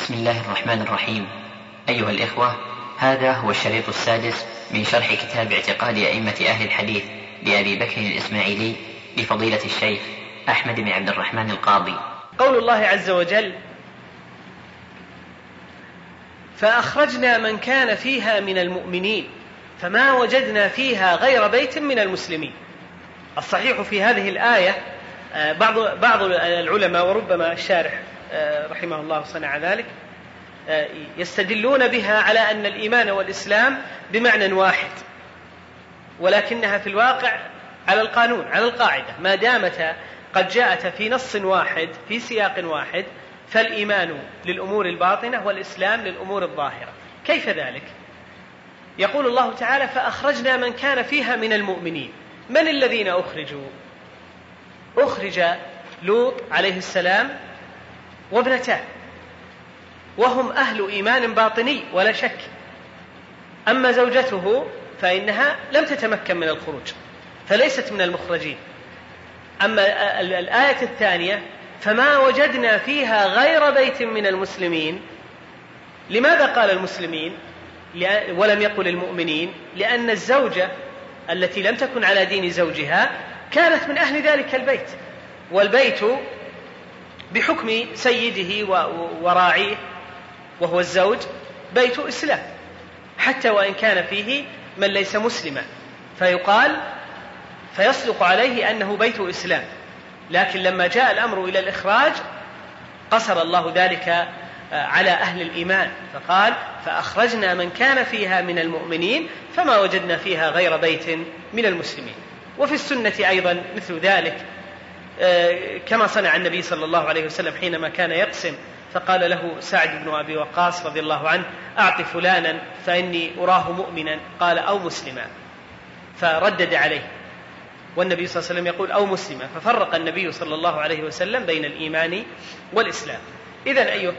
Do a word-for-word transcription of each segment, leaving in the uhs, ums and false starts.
بسم الله الرحمن الرحيم. أيها الإخوة، هذا هو الشريط السادس من شرح كتاب اعتقاد أئمة أهل الحديث لأبي بكر الإسماعيلي لفضيلة الشيخ أحمد بن عبد الرحمن القاضي. قول الله عز وجل: فأخرجنا من كان فيها من المؤمنين فما وجدنا فيها غير بيت من المسلمين. الصحيح في هذه الآية، بعض بعض العلماء وربما الشارح رحمه الله صنع ذلك، يستدلون بها على أن الإيمان والإسلام بمعنى واحد، ولكنها في الواقع على القانون، على القاعدة، ما دامت قد جاءت في نص واحد في سياق واحد، فالإيمان للأمور الباطنة والإسلام للأمور الظاهرة. كيف ذلك؟ يقول الله تعالى: فأخرجنا من كان فيها من المؤمنين. من الذين أخرجوا؟ أخرج لوط عليه السلام وابنتاه، وهم أهل إيمان باطني ولا شك. أما زوجته فإنها لم تتمكن من الخروج فليست من المخرجين. أما الآية الثانية: فما وجدنا فيها غير بيت من المسلمين. لماذا قال المسلمين ولم يقل المؤمنين؟ لأن الزوجة التي لم تكن على دين زوجها كانت من أهل ذلك البيت، والبيت بحكم سيده وراعيه وهو الزوج بيت إسلام، حتى وإن كان فيه من ليس مسلما، فيقال فيصدق عليه أنه بيت إسلام. لكن لما جاء الأمر إلى الإخراج قصر الله ذلك على أهل الإيمان، فقال: فأخرجنا من كان فيها من المؤمنين فما وجدنا فيها غير بيت من المسلمين. وفي السنة أيضا مثل ذلك، كما صنع النبي صلى الله عليه وسلم حينما كان يقسم، فقال له سعد بن أبي وقاص رضي الله عنه: أعط فلانا فإني أراه مؤمنا، قال: أو مسلما، فردد عليه، والنبي صلى الله عليه وسلم يقول: أو مسلما، ففرق النبي صلى الله عليه وسلم بين الإيمان والإسلام. إذن أيها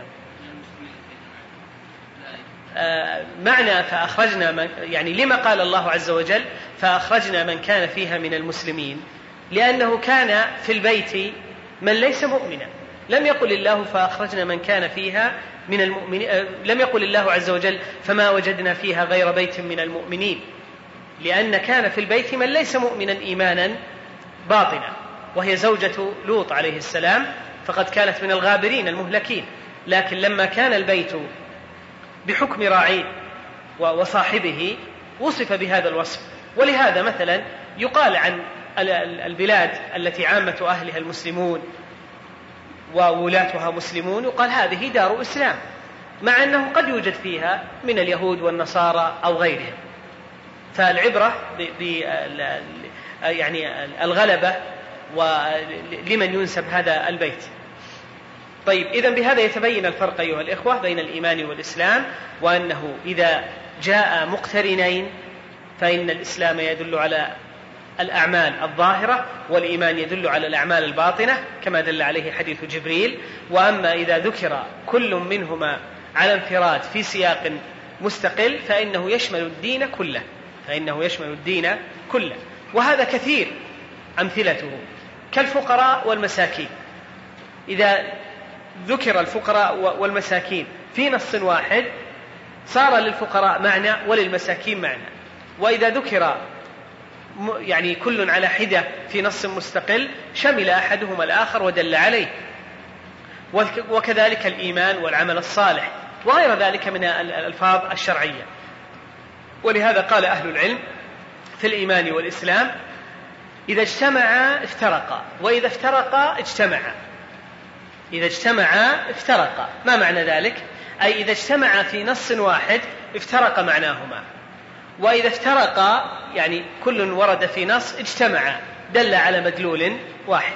آه معنى فأخرجنا من، يعني لما قال الله عز وجل فأخرجنا من كان فيها من المسلمين؟ لأنه كان في البيت من ليس مؤمنا. لم يقل الله فأخرجنا من كان فيها من المؤمنين، آه لم يقل الله عز وجل فما وجدنا فيها غير بيت من المؤمنين، لأن كان في البيت من ليس مؤمنا إيمانا باطنا، وهي زوجة لوط عليه السلام، فقد كانت من الغابرين المهلكين. لكن لما كان البيت بحكم راعيه وصاحبه وصف بهذا الوصف. ولهذا مثلا يقال عن البلاد التي عامة أهلها المسلمون وولاتها مسلمون، يقال هذه دار إسلام، مع أنه قد يوجد فيها من اليهود والنصارى أو غيرهم. فالعبرة ب يعني الغلبة ولمن ينسب هذا البيت. طيب، إذن بهذا يتبين الفرق أيها الإخوة بين الإيمان والإسلام، وأنه إذا جاء مقترنين فإن الإسلام يدل على الأعمال الظاهرة، والإيمان يدل على الأعمال الباطنة كما دل عليه حديث جبريل. وأما إذا ذكر كل منهما على انفراد في سياق مستقل فإنه يشمل الدين كله، فإنه يشمل الدين كله. وهذا كثير أمثلته كالفقراء والمساكين. إذا ذكر الفقراء والمساكين في نص واحد صار للفقراء معنى وللمساكين معنى، وإذا ذكر يعني كل على حدة في نص مستقل شمل أحدهما الآخر ودل عليه. وكذلك الإيمان والعمل الصالح وغير ذلك من الألفاظ الشرعية. ولهذا قال أهل العلم في الإيمان والإسلام: إذا اجتمعا افترقا، وإذا افترقا اجتمعا. إذا اجتمعا افترقا، ما معنى ذلك؟ أي إذا اجتمعا في نص واحد افترق معناهما، وإذا افترقا يعني كل ورد في نص اجتمعا دل على مدلول واحد.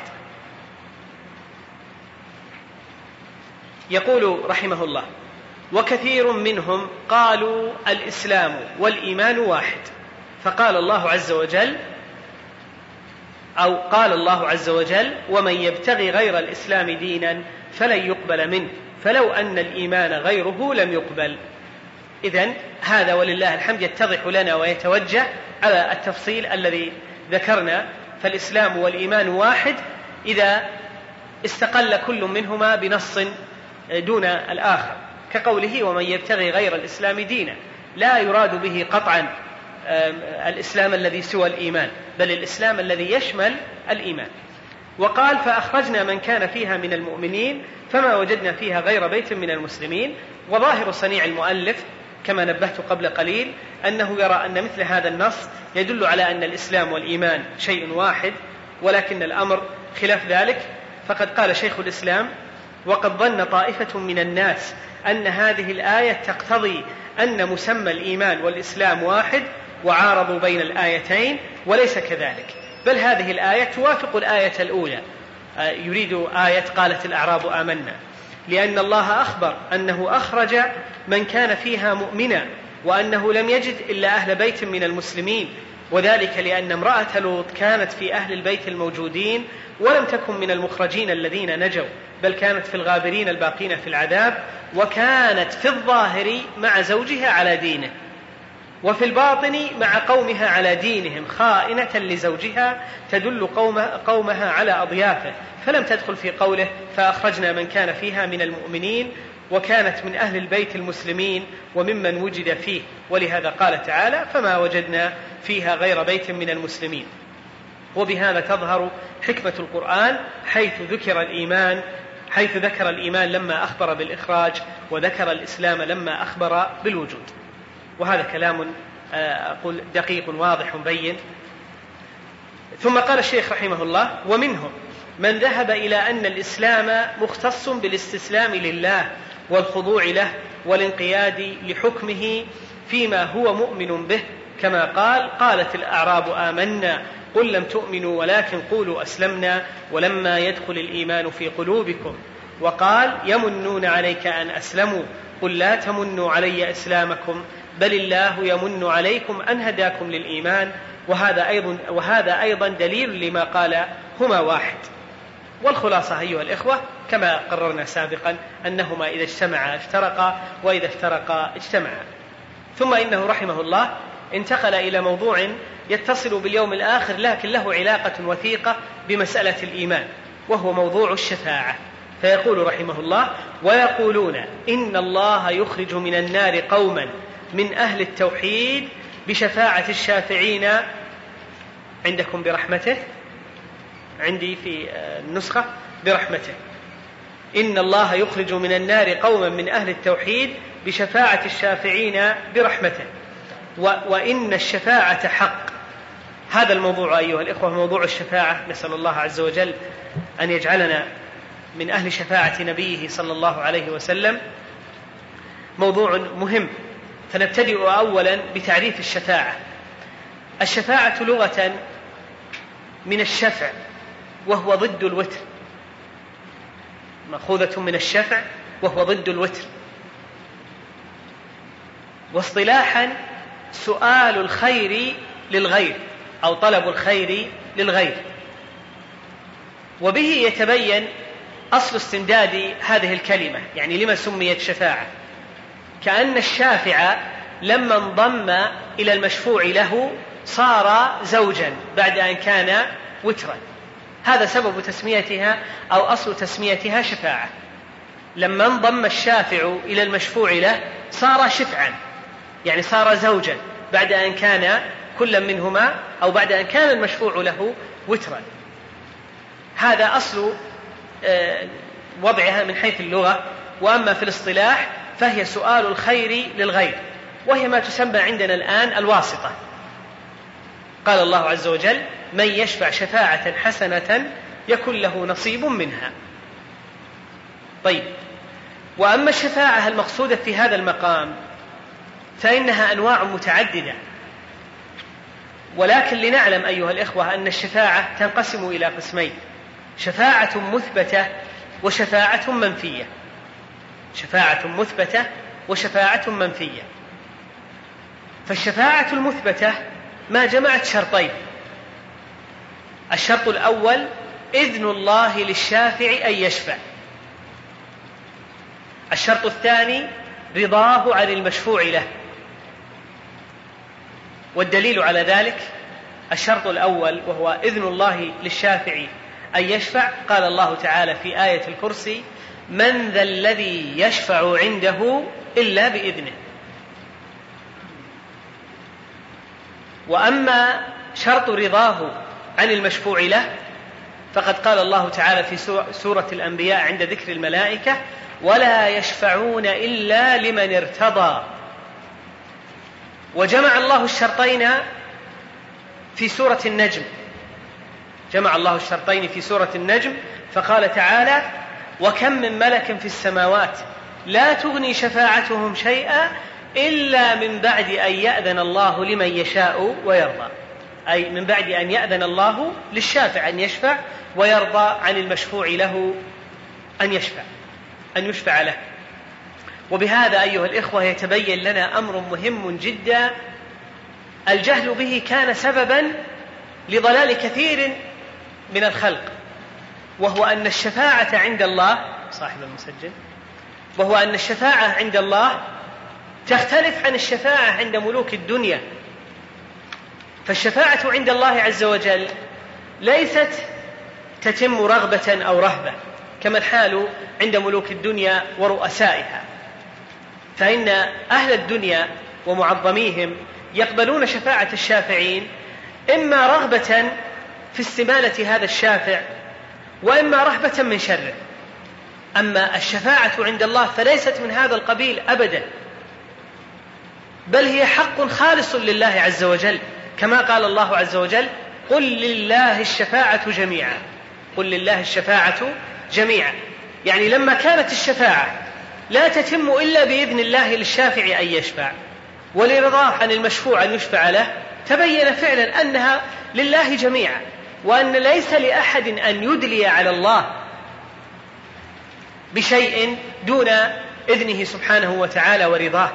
يقول رحمه الله: وكثير منهم قالوا الإسلام والإيمان واحد، فقال الله عز وجل أو قال الله عز وجل: ومن يبتغي غير الإسلام دينا فلن يقبل منه فلو أن الإيمان غيره لم يقبل. إذن هذا ولله الحمد يتضح لنا ويتوجه على التفصيل الذي ذكرنا. فالإسلام والإيمان واحد إذا استقل كل منهما بنص دون الآخر، كقوله ومن يبتغي غير الإسلام دينا، لا يراد به قطعا الإسلام الذي سوى الإيمان، بل الإسلام الذي يشمل الإيمان. وقال فأخرجنا من كان فيها من المؤمنين فما وجدنا فيها غير بيت من المسلمين. وظاهر صنيع المؤلف كما نبهت قبل قليل أنه يرى أن مثل هذا النص يدل على أن الإسلام والإيمان شيء واحد، ولكن الأمر خلاف ذلك. فقد قال شيخ الإسلام وقد ظن طائفة من الناس أن هذه الآية تقتضي أن مسمى الإيمان والإسلام واحد وعارضوا بين الآيتين، وليس كذلك، بل هذه الآية توافق الآية الأولى. يريد آية قالت الأعراب آمنا، لأن الله أخبر أنه أخرج من كان فيها مؤمنا، وأنه لم يجد إلا أهل بيت من المسلمين، وذلك لأن امرأة لوط كانت في أهل البيت الموجودين ولم تكن من المخرجين الذين نجوا، بل كانت في الغابرين الباقين في العذاب، وكانت في الظاهر مع زوجها على دينه، وفي الباطن مع قومها على دينهم، خائنة لزوجها تدل قوم قومها على أضيافه، فلم تدخل في قوله فأخرجنا من كان فيها من المؤمنين، وكانت من أهل البيت المسلمين وممن وجد فيه. ولهذا قال تعالى فما وجدنا فيها غير بيت من المسلمين. وبهذا تظهر حكمة القرآن حيث ذكر الإيمان حيث ذكر الإيمان لما أخبر بالإخراج، وذكر الإسلام لما أخبر بالوجود. وهذا كلام أقول دقيق واضح بين. ثم قال الشيخ رحمه الله ومنهم من ذهب إلى أن الإسلام مختص بالاستسلام لله والخضوع له والانقياد لحكمه فيما هو مؤمن به، كما قال قالت الأعراب آمنا قل لم تؤمنوا ولكن قولوا أسلمنا ولما يدخل الإيمان في قلوبكم. وقال يمنون عليك أن أسلموا قل لا تمنوا علي إسلامكم بل الله يمن عليكم أن هداكم للإيمان. وهذا أيضا, وهذا أيضا دليل لما قال هما واحد. والخلاصة أيها الإخوة كما قررنا سابقا أنهما إذا اجتمعا افترقا وإذا افترقا اجتمعا. ثم إنه رحمه الله انتقل إلى موضوع يتصل باليوم الآخر لكن له علاقة وثيقة بمسألة الإيمان، وهو موضوع الشفاعة. فيقول رحمه الله ويقولون إن الله يخرج من النار قوما من أهل التوحيد بشفاعة الشافعين عندكم برحمته، عندي في النسخة برحمته، إن الله يخرج من النار قوما من أهل التوحيد بشفاعة الشافعين برحمته وإن الشفاعة حق. هذا الموضوع أيها الإخوة موضوع الشفاعة، نسأل الله عز وجل أن يجعلنا من أهل شفاعة نبيه صلى الله عليه وسلم، موضوع مهم. فنبتدئ أولا بتعريف الشفاعة. الشفاعة لغة من الشفع وهو ضد الوتر، مأخوذة من الشفع وهو ضد الوتر. واصطلاحا سؤال الخير للغير أو طلب الخير للغير. وبه يتبين أصل استمداد هذه الكلمة، يعني لما سميت شفاعة، كأن الشافع لما انضم إلى المشفوع له صار زوجا بعد أن كان وترا. هذا سبب تسميتها أو أصل تسميتها شفاعة. لما انضم الشافع إلى المشفوع له صار شفعا، يعني صار زوجا بعد أن كان كل منهما أو بعد أن كان المشفوع له وترا. هذا أصل وضعها من حيث اللغة. وأما في الاصطلاح فهي سؤال الخير للغير، وهي ما تسمى عندنا الآن الواسطة. قال الله عز وجل من يشفع شفاعة حسنة يكن له نصيب منها. طيب، وأما الشفاعة المقصودة في هذا المقام فإنها أنواع متعددة، ولكن لنعلم أيها الإخوة أن الشفاعة تنقسم إلى قسمين: شفاعة مثبتة وشفاعة منفية. شفاعة مثبتة وشفاعة منفية. فالشفاعة المثبتة ما جمعت شرطين: الشرط الأول إذن الله للشافع أن يشفع، الشرط الثاني رضاه عن المشفوع له. والدليل على ذلك الشرط الأول وهو إذن الله للشافع أن يشفع، قال الله تعالى في آية الكرسي من ذا الذي يشفع عنده إلا بإذنه. وأما شرط رضاه عن المشفوع له فقد قال الله تعالى في سورة الأنبياء عند ذكر الملائكة: ولا يشفعون إلا لمن ارتضى. وجمع الله الشرطين في سورة النجم جمع الله الشرطين في سورة النجم فقال تعالى: وكم من ملك في السماوات لا تغني شفاعتهم شيئا إلا من بعد أن يأذن الله لمن يشاء ويرضى، أي من بعد أن يأذن الله للشافع أن يشفع ويرضى عن المشفوع له أن يشفع أن يشفع له. وبهذا أيها الإخوة يتبين لنا أمر مهم جدا الجهل به كان سببا لضلال كثير من الخلق، وهو أن الشفاعة عند الله صاحب المسجل وهو أن الشفاعة عند الله تختلف عن الشفاعة عند ملوك الدنيا. فالشفاعة عند الله عز وجل ليست تتم رغبة أو رهبة كما الحال عند ملوك الدنيا ورؤسائها، فإن أهل الدنيا ومعظميهم يقبلون شفاعة الشافعين إما رغبة في استمالة هذا الشافع وإما رهبة من شره. أما الشفاعة عند الله فليست من هذا القبيل أبدا، بل هي حق خالص لله عز وجل، كما قال الله عز وجل: قل لله الشفاعة جميعا قل لله الشفاعة جميعا. يعني لما كانت الشفاعة لا تتم إلا بإذن الله للشافع أن يشفع ولرضاه عن المشفوع أن يشفع له، تبين فعلا أنها لله جميعا، وأن ليس لأحد أن يدلي على الله بشيء دون إذنه سبحانه وتعالى ورضاه.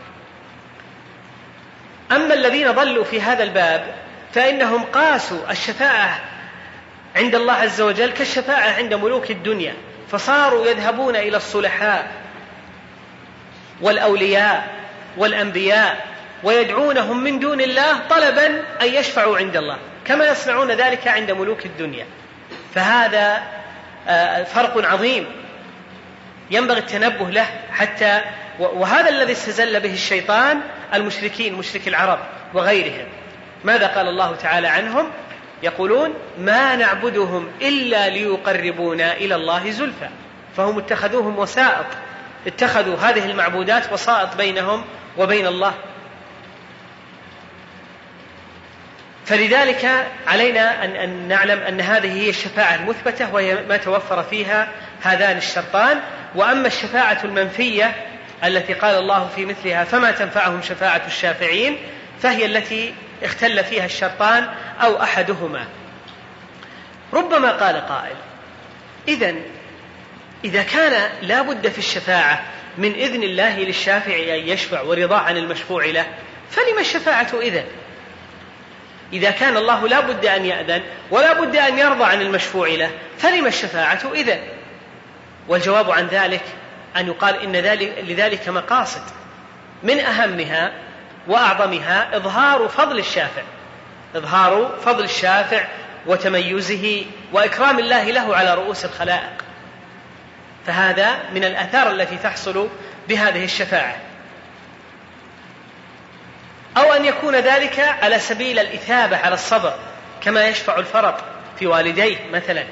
أما الذين ضلوا في هذا الباب فإنهم قاسوا الشفاعة عند الله عز وجل كالشفاعة عند ملوك الدنيا، فصاروا يذهبون إلى الصلحاء والأولياء والأنبياء ويدعونهم من دون الله طلبا أن يشفعوا عند الله كما يصنعون ذلك عند ملوك الدنيا. فهذا فرق عظيم ينبغي التنبه له، حتى وهذا الذي استزل به الشيطان المشركين مشرك العرب وغيرهم. ماذا قال الله تعالى عنهم؟ يقولون: ما نعبدهم إلا ليقربونا إلى الله زلفى. فهم اتخذوهم وسائط، اتخذوا هذه المعبودات وسائط بينهم وبين الله. فلذلك علينا أن نعلم أن هذه هي الشفاعة المثبتة وهي ما توفر فيها هذان الشرطان. وأما الشفاعة المنفية التي قال الله في مثلها: فما تنفعهم شفاعة الشافعين، فهي التي اختل فيها الشرطان أو أحدهما. ربما قال قائل: إذن إذا كان لا بد في الشفاعة من إذن الله للشافع أن يشفع ورضاه عن المشفوع له، فلما الشفاعة إذن؟ إذا كان الله لا بد أن يأذن ولا بد أن يرضى عن المشفوع له، فلما الشفاعة إذن؟ والجواب عن ذلك أن يقال إن ذلك لذلك مقاصد، من أهمها وأعظمها إظهار فضل الشافع إظهار فضل الشافع وتميزه وإكرام الله له على رؤوس الخلائق. فهذا من الآثار التي تحصل بهذه الشفاعة. أو أن يكون ذلك على سبيل الإثابة على الصبر، كما يشفع الفرط في والديه مثلا.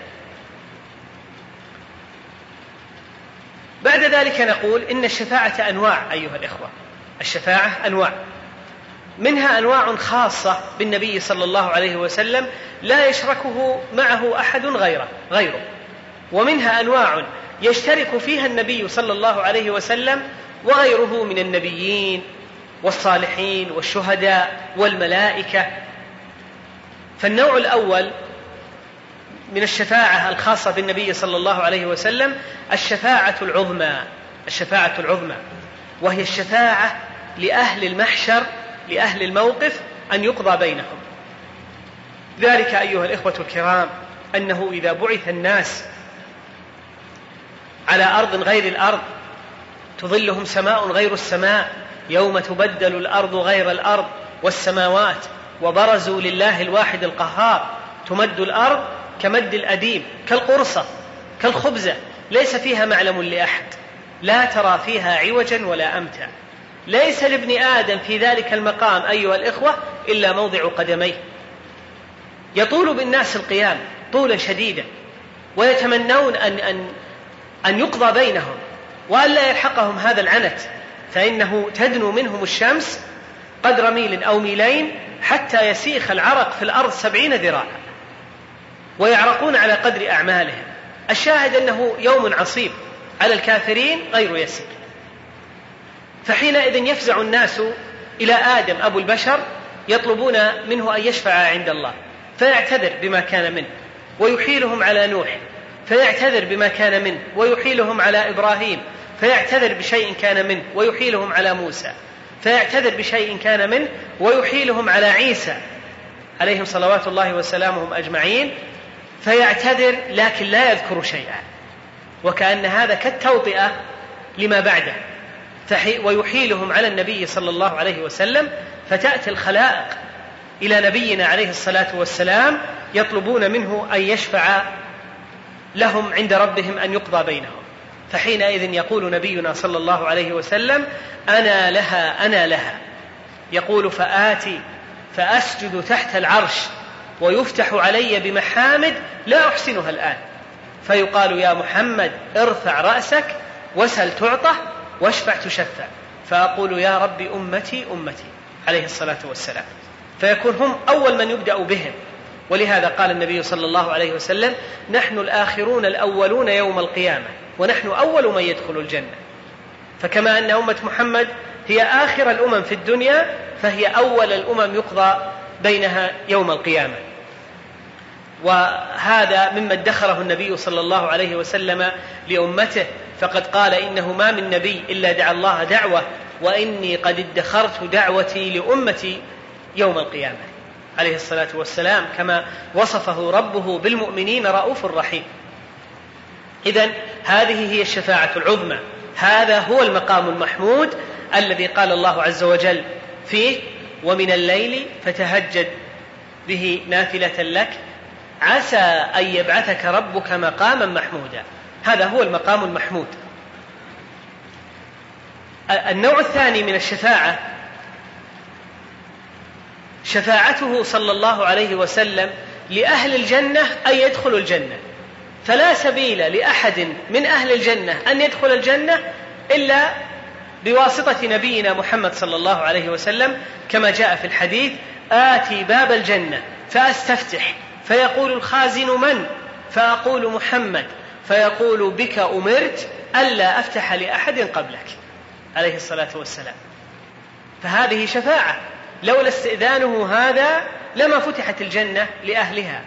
بعد ذلك نقول إن الشفاعة أنواع أيها الإخوة. الشفاعة أنواع، منها أنواع خاصة بالنبي صلى الله عليه وسلم لا يشركه معه أحد غيره, غيره ومنها أنواع يشترك فيها النبي صلى الله عليه وسلم وغيره من النبيين والصالحين والشهداء والملائكة. فالنوع الأول من الشفاعة الخاصة بالنبي صلى الله عليه وسلم الشفاعة العظمى الشفاعة العظمى وهي الشفاعة لأهل المحشر، لأهل الموقف، أن يقضى بينهم. ذلك أيها الإخوة الكرام أنه إذا بعث الناس على أرض غير الأرض تظلهم سماء غير السماء، يوم تبدل الأرض غير الأرض والسماوات وبرزوا لله الواحد القهار، تمد الأرض كمد الأديم، كالقرصة، كالخبزة، ليس فيها معلم لأحد، لا ترى فيها عوجا ولا أمتا، ليس لابن آدم في ذلك المقام أيها الإخوة إلا موضع قدميه، يطول بالناس القيام طولا شديدا، ويتمنون أن, أن, أن يقضى بينهم وأن لا يلحقهم هذا العنت، فإنه تدنو منهم الشمس قدر ميل أو ميلين حتى يسيخ العرق في الأرض سبعين ذراعا، ويعرقون على قدر أعمالهم. الشاهد أنه يوم عصيب على الكافرين غير يسير. فحينئذ يفزع الناس إلى آدم أبو البشر يطلبون منه أن يشفع عند الله، فيعتذر بما كان منه، ويحيلهم على نوح فيعتذر بما كان منه، ويحيلهم على إبراهيم فيعتذر بشيء كان منه، ويحيلهم على موسى فيعتذر بشيء كان منه، ويحيلهم على عيسى عليهم صلوات الله وسلامهم أجمعين فيعتذر لكن لا يذكر شيئا، وكأن هذا كالتوطئة لما بعده. ويحيلهم على النبي صلى الله عليه وسلم، فتأتي الخلائق إلى نبينا عليه الصلاة والسلام يطلبون منه أن يشفع لهم عند ربهم أن يقضى بينهم. فحينئذ يقول نبينا صلى الله عليه وسلم: أنا لها أنا لها. يقول: فآتي فأسجد تحت العرش ويفتح علي بمحامد لا أحسنها الآن، فيقال: يا محمد ارفع رأسك وسل تعطى واشفع تشفع، فأقول: يا رب أمتي أمتي عليه الصلاة والسلام، فيكون هم أول من يبدأ بهم. ولهذا قال النبي صلى الله عليه وسلم: نحن الآخرون الأولون يوم القيامة، ونحن أول من يدخل الجنة. فكما أن أمة محمد هي آخر الأمم في الدنيا، فهي أول الأمم يقضى بينها يوم القيامة. وهذا مما ادخره النبي صلى الله عليه وسلم لأمته، فقد قال: إنه ما من نبي إلا دعا الله دعوة، وإني قد ادخرت دعوتي لأمتي يوم القيامة عليه الصلاة والسلام، كما وصفه ربه بالمؤمنين رؤوف رحيم. إذن هذه هي الشفاعة العظمى، هذا هو المقام المحمود الذي قال الله عز وجل فيه: ومن الليل فتهجد به نافلة لك عسى أن يبعثك ربك مقاما محمودا. هذا هو المقام المحمود. النوع الثاني من الشفاعة شفاعته صلى الله عليه وسلم لأهل الجنة أن يدخلوا الجنة، فلا سبيل لأحد من أهل الجنة أن يدخل الجنة إلا بواسطة نبينا محمد صلى الله عليه وسلم، كما جاء في الحديث: آتي باب الجنة فأستفتح فيقول الخازن: من؟ فأقول: محمد، فيقول: بك أمرت ألا أفتح لأحد قبلك عليه الصلاة والسلام. فهذه شفاعة، لولا استئذانه هذا لما فتحت الجنة لأهلها.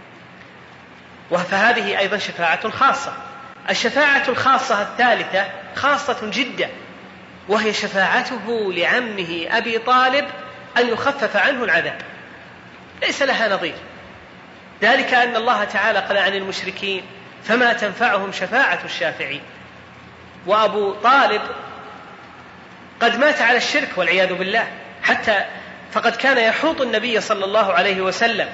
فهذه أيضا شفاعة خاصة. الشفاعة الخاصة الثالثة خاصة جدا، وهي شفاعته لعمه أبي طالب أن يخفف عنه العذاب، ليس لها نظير. ذلك أن الله تعالى قال عن المشركين: فما تنفعهم شفاعة الشافعين. وأبو طالب قد مات على الشرك والعياذ بالله، حتى فقد كان يحوط النبي صلى الله عليه وسلم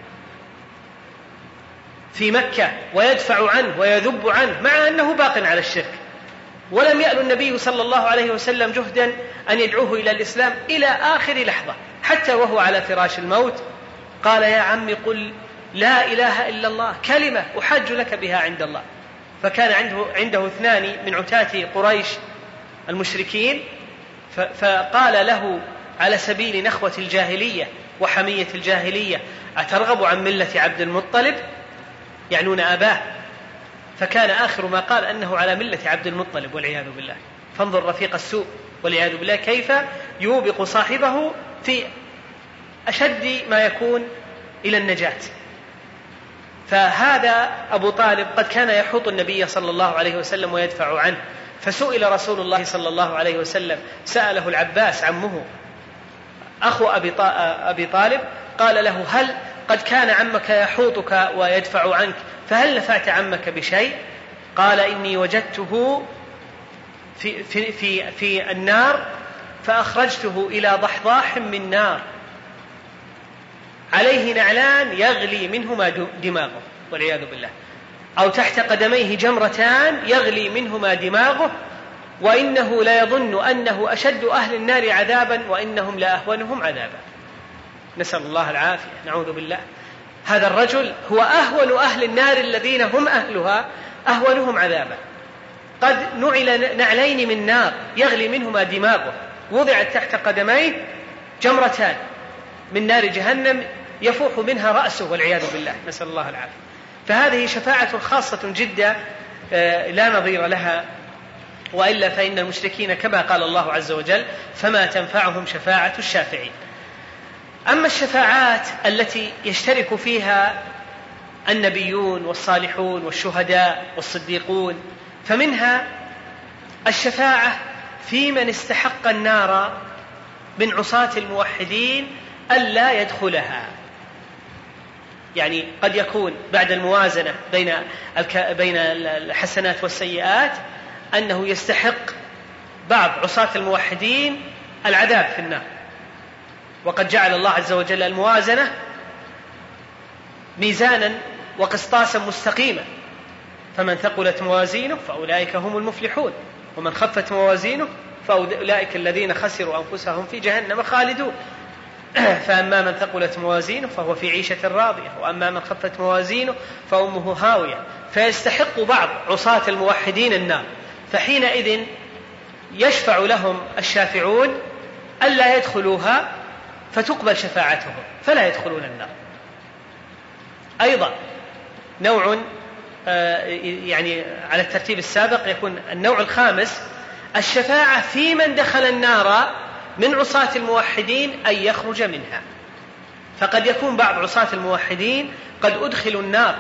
في مكة ويدفع عنه ويذب عنه، مع أنه باق على الشرك، ولم يأل النبي صلى الله عليه وسلم جهدا أن يدعوه إلى الإسلام إلى آخر لحظة، حتى وهو على فراش الموت قال: يا عم قل لا إله إلا الله كلمة أحج لك بها عند الله. فكان عنده, عنده اثنان من عتاة قريش المشركين، فقال له على سبيل نخوة الجاهلية وحمية الجاهلية: أترغب عن ملة عبد المطلب؟ يعنون أباه. فكان آخر ما قال أنه على ملة عبد المطلب والعياذ بالله. فانظر رفيق السوء والعياذ بالله كيف يوبق صاحبه في أشد ما يكون إلى النجاة. فهذا أبو طالب قد كان يحوط النبي صلى الله عليه وسلم ويدفع عنه، فسئل رسول الله صلى الله عليه وسلم، سأله العباس عمه أخو أبي طالب، قال له: هل قد كان عمك يحوطك ويدفع عنك، فهل نفعت عمك بشيء؟ قال: إني وجدته في, في, في, في النار فأخرجته إلى ضحضاح من نار عليه نعلان يغلي منهما دماغه والعياذ بالله. أو تحت قدميه جمرتان يغلي منهما دماغه، وإنه لا يظن أنه أشد أهل النار عذابا وإنهم لأهونهم عذابا. نسأل الله العافية، نعوذ بالله. هذا الرجل هو أهون أهل النار الذين هم أهلها أهونهم عذابا. قد نعل نعلين من نار يغلي منهما دماغه، وضعت تحت قدميه جمرتان من نار جهنم يفوح منها رأسه والعياذ بالله، نسأل الله العافية. فهذه شفاعة خاصة جدا لا نظير لها، وإلا فإن المشركين كما قال الله عز وجل فما تنفعهم شفاعة الشافعين. أما الشفاعات التي يشترك فيها النبيون والصالحون والشهداء والصديقون، فمنها الشفاعة في من استحق النار من عصاة الموحدين ألا يدخلها. يعني قد يكون بعد الموازنة بين بين الحسنات والسيئات أنه يستحق بعض عصاة الموحدين العذاب في النار، وقد جعل الله عز وجل الموازنة ميزانا وقسطاسا مستقيما، فمن ثقلت موازينه فأولئك هم المفلحون، ومن خفت موازينه فأولئك الذين خسروا أنفسهم في جهنم خالدون. فأما من ثقلت موازينه فهو في عيشة راضية، وأما من خفت موازينه فأمه هاوية. فيستحق بعض عصاة الموحدين النار، فحينئذ يشفع لهم الشافعون ألا يدخلوها فتقبل شفاعتهم فلا يدخلون النار. أيضا نوع يعني على الترتيب السابق يكون النوع الخامس الشفاعة في من دخل النار من عصاة الموحدين أن يخرج منها. فقد يكون بعض عصاة الموحدين قد أدخلوا النار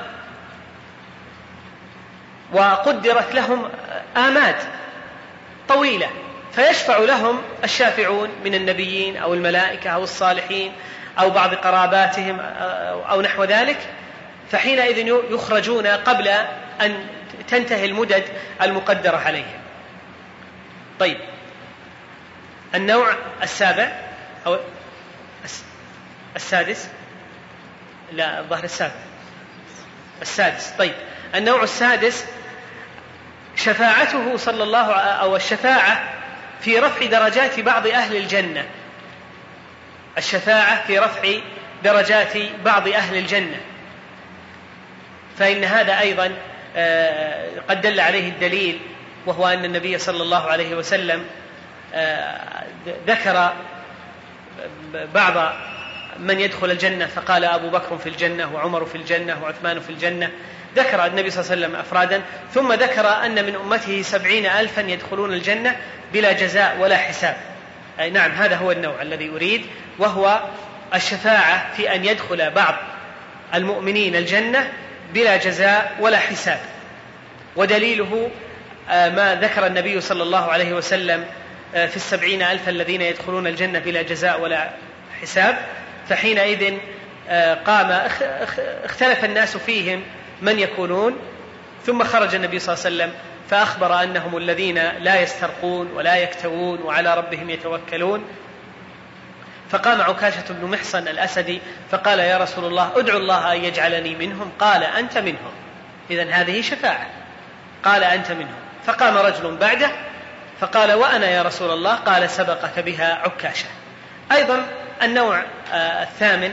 وقدرت لهم آماد طويلة، فيشفع لهم الشافعون من النبيين أو الملائكة أو الصالحين أو بعض قراباتهم أو نحو ذلك، فحينئذ يخرجون قبل أن تنتهي المدد المقدرة عليهم. طيب، النوع السابع أو السادس، لا الظاهر السابع السادس. طيب، النوع السادس شفاعته صلى الله أو الشفاعة في رفع درجات بعض أهل الجنة. الشفاعة في رفع درجات بعض أهل الجنة، فإن هذا أيضا قد دل عليه الدليل، وهو أن النبي صلى الله عليه وسلم ذكر بعض من يدخل الجنة فقال أبو بكر في الجنة وعمر في الجنة وعثمان في الجنة. ذكر النبي صلى الله عليه وسلم أفرادا، ثم ذكر أن من أمته سبعين ألفا يدخلون الجنة بلا جزاء ولا حساب. أي نعم، هذا هو النوع الذي أريد، وهو الشفاعة في أن يدخل بعض المؤمنين الجنة بلا جزاء ولا حساب. ودليله ما ذكر النبي صلى الله عليه وسلم في السبعين ألفا الذين يدخلون الجنة بلا جزاء ولا حساب. فحينئذ قام اختلف الناس فيهم من يكونون، ثم خرج النبي صلى الله عليه وسلم فأخبر أنهم الذين لا يسترقون ولا يكتوون وعلى ربهم يتوكلون. فقام عكاشة بن محصن الأسدي فقال يا رسول الله ادعو الله أن يجعلني منهم. قال أنت منهم. إذن هذه شفاعة. قال أنت منهم. فقام رجل بعده فقال وأنا يا رسول الله. قال سبقك بها عكاشة. أيضا النوع الثامن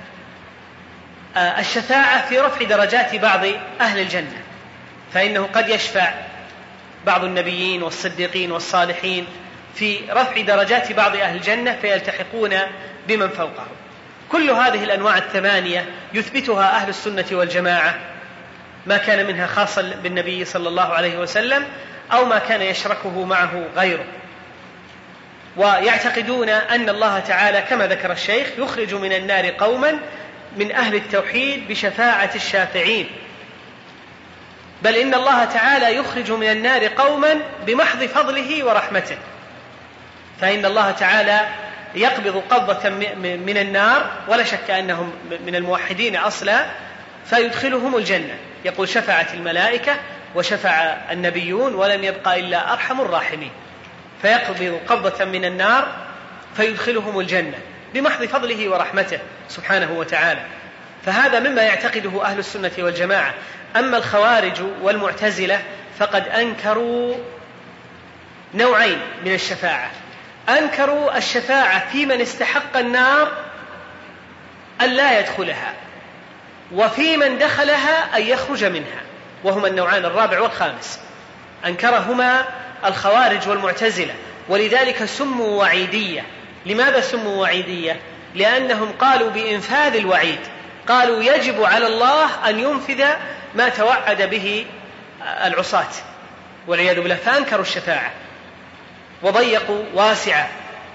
الشفاعة في رفع درجات بعض أهل الجنة، فإنه قد يشفع بعض النبيين والصديقين والصالحين في رفع درجات بعض أهل الجنة فيلتحقون بمن فوقهم. كل هذه الأنواع الثمانية يثبتها أهل السنة والجماعة، ما كان منها خاصا بالنبي صلى الله عليه وسلم أو ما كان يشركه معه غيره. ويعتقدون أن الله تعالى كما ذكر الشيخ يخرج من النار قوما من أهل التوحيد بشفاعة الشافعين، بل إن الله تعالى يخرج من النار قوما بمحض فضله ورحمته. فإن الله تعالى يقبض قبضة من النار ولا شك أنهم من الموحدين أصلا فيدخلهم الجنة. يقول شفعت الملائكة وشفع النبيون ولم يبقى إلا أرحم الراحمين، فيقبض قبضة من النار فيدخلهم الجنة بمحض فضله ورحمته سبحانه وتعالى. فهذا مما يعتقده أهل السنة والجماعة، أما الخوارج والمعتزلة فقد أنكروا نوعين من الشفاعة. أنكروا الشفاعة في من استحق النار أن لا يدخلها، وفي من دخلها أن يخرج منها، وهما النوعان الرابع والخامس. أنكرهما الخوارج والمعتزلة، ولذلك سموا وعيدية. لماذا سموا وعيدية؟ لأنهم قالوا بإنفاذ الوعيد، قالوا يجب على الله أن ينفذ ما توعد به العصاة والعياذ بالله، فأنكروا الشفاعة وضيقوا واسعة.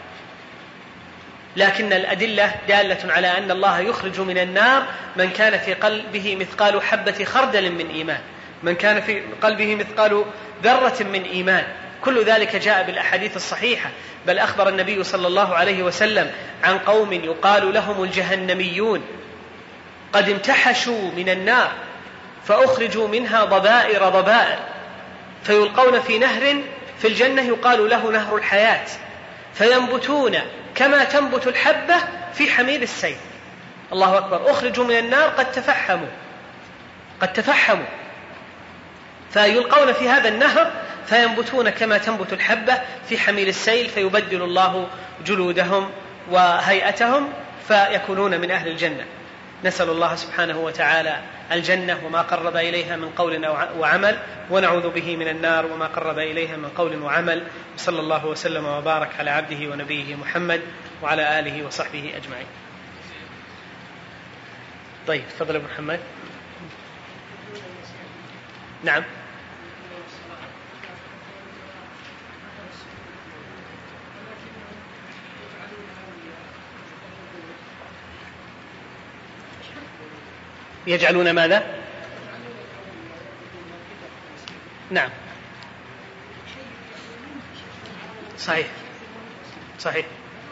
لكن الأدلة دالة على أن الله يخرج من النار من كان في قلبه مثقال حبة خردل من إيمان، من كان في قلبه مثقال ذرة من إيمان. كل ذلك جاء بالأحاديث الصحيحة، بل أخبر النبي صلى الله عليه وسلم عن قوم يقال لهم الجهنميون قد امتحشوا من النار فأخرجوا منها ضبائر ضبائر، فيلقون في نهر في الجنة يقال له نهر الحياة، فينبتون كما تنبت الحبة في حميل السيل. الله أكبر. أخرجوا من النار قد تفحموا قد تفحموا فيلقون في هذا النهر فينبتون كما تنبت الحبة في حميل السيل، فيبدل الله جلودهم وهيئتهم فيكونون من أهل الجنة. نسأل الله سبحانه وتعالى الجنة وما قرب إليها من قول وعمل، ونعوذ به من النار وما قرب إليها من قول وعمل. صلى الله وسلم وبارك على عبده ونبيه محمد وعلى آله وصحبه أجمعين. طيب تفضل أبو محمد. نعم. يجعلون ماذا؟ نعم صحيح صحيح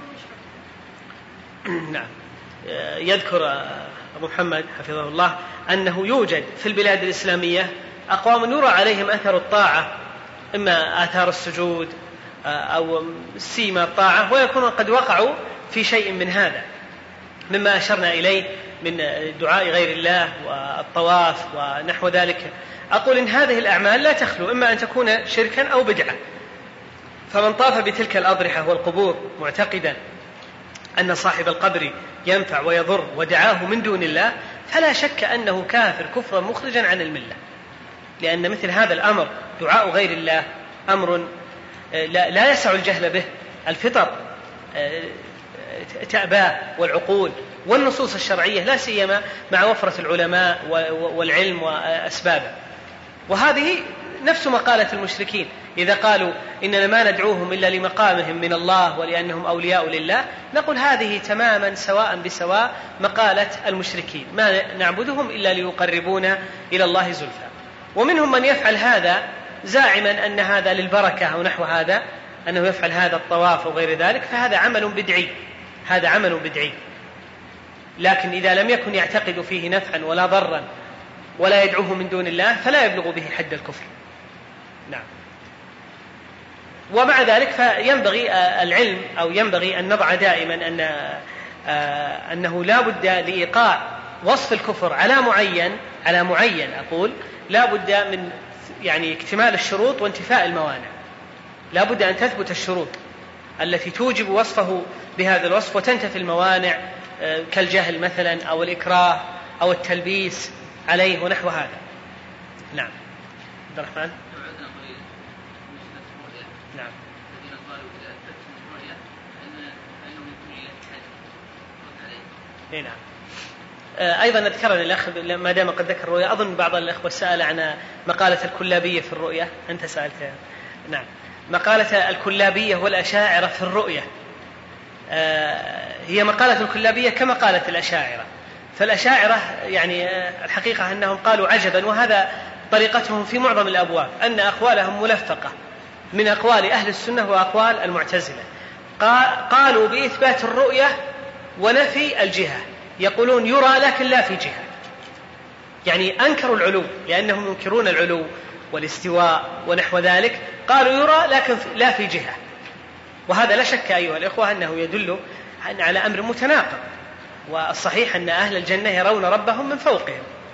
نعم. يذكر أبو محمد حفظه الله أنه يوجد في البلاد الإسلامية أقوام يرى عليهم أثر الطاعة، إما آثار السجود أو سيما الطاعة، ويكونون قد وقعوا في شيء من هذا مما أشرنا إليه من دعاء غير الله والطواف ونحو ذلك. أقول إن هذه الأعمال لا تخلو إما أن تكون شركا أو بدعة، فمن طاف بتلك الأضرحة والقبور معتقدا أن صاحب القبر ينفع ويضر ودعاه من دون الله فلا شك أنه كافر كفرا مخرجا عن الملة، لأن مثل هذا الأمر دعاء غير الله أمر لا يسع الجهل به. الفطر تأباه والعقول والنصوص الشرعية، لا سيما مع وفرة العلماء والعلم وأسبابه. وهذه نفس مقالة المشركين إذا قالوا إننا ما ندعوهم إلا لمقامهم من الله ولأنهم أولياء لله، نقول هذه تماما سواء بسواء مقالة المشركين، ما نعبدهم إلا ليقربونا إلى الله زلفى. ومنهم من يفعل هذا زاعما أن هذا للبركة أو نحو هذا، أنه يفعل هذا الطواف وغير ذلك، فهذا عمل بدعي هذا عمل بدعي لكن إذا لم يكن يعتقد فيه نفعا ولا ضرا ولا يدعوه من دون الله فلا يبلغ به حد الكفر. نعم. ومع ذلك فينبغي العلم أو ينبغي أن نضع دائما أن أنه لا بد لإيقاع وصف الكفر على معين على معين أقول لا بد من يعني اكتمال الشروط وانتفاء الموانع. لا بد أن تثبت الشروط التي توجب وصفه بهذا الوصف وتنتفي الموانع كالجهل مثلا أو الإكراه أو التلبيس عليه ونحو هذا. نعم. عبد الرحمن. نعم. اي نعم. أيضا ذكرني الأخ ما دام قد ذكر الرؤيا، أظن بعض الأخوة سأل عن مقالة الكلابية في الرؤيا، أنت سألتها. نعم. مقالة الكلابية والأشاعرة في الرؤيا هي مقالة الكلابية كمقالة الأشاعرة. فالأشاعرة يعني الحقيقة أنهم قالوا عجبا، وهذا طريقتهم في معظم الأبواب، أن أقوالهم ملفقة من أقوال أهل السنة وأقوال المعتزلة. قالوا بإثبات الرؤية ونفي الجهة، يقولون يرى لكن لا في جهة، يعني أنكروا العلو لأنهم ينكرون العلو والاستواء ونحو ذلك، قالوا يرى لكن لا في جهة. وهذا لا شك أيها الإخوة أنه يدل على أمر متناقض، والصحيح أن أهل الجنة يرون ربهم من فوقهم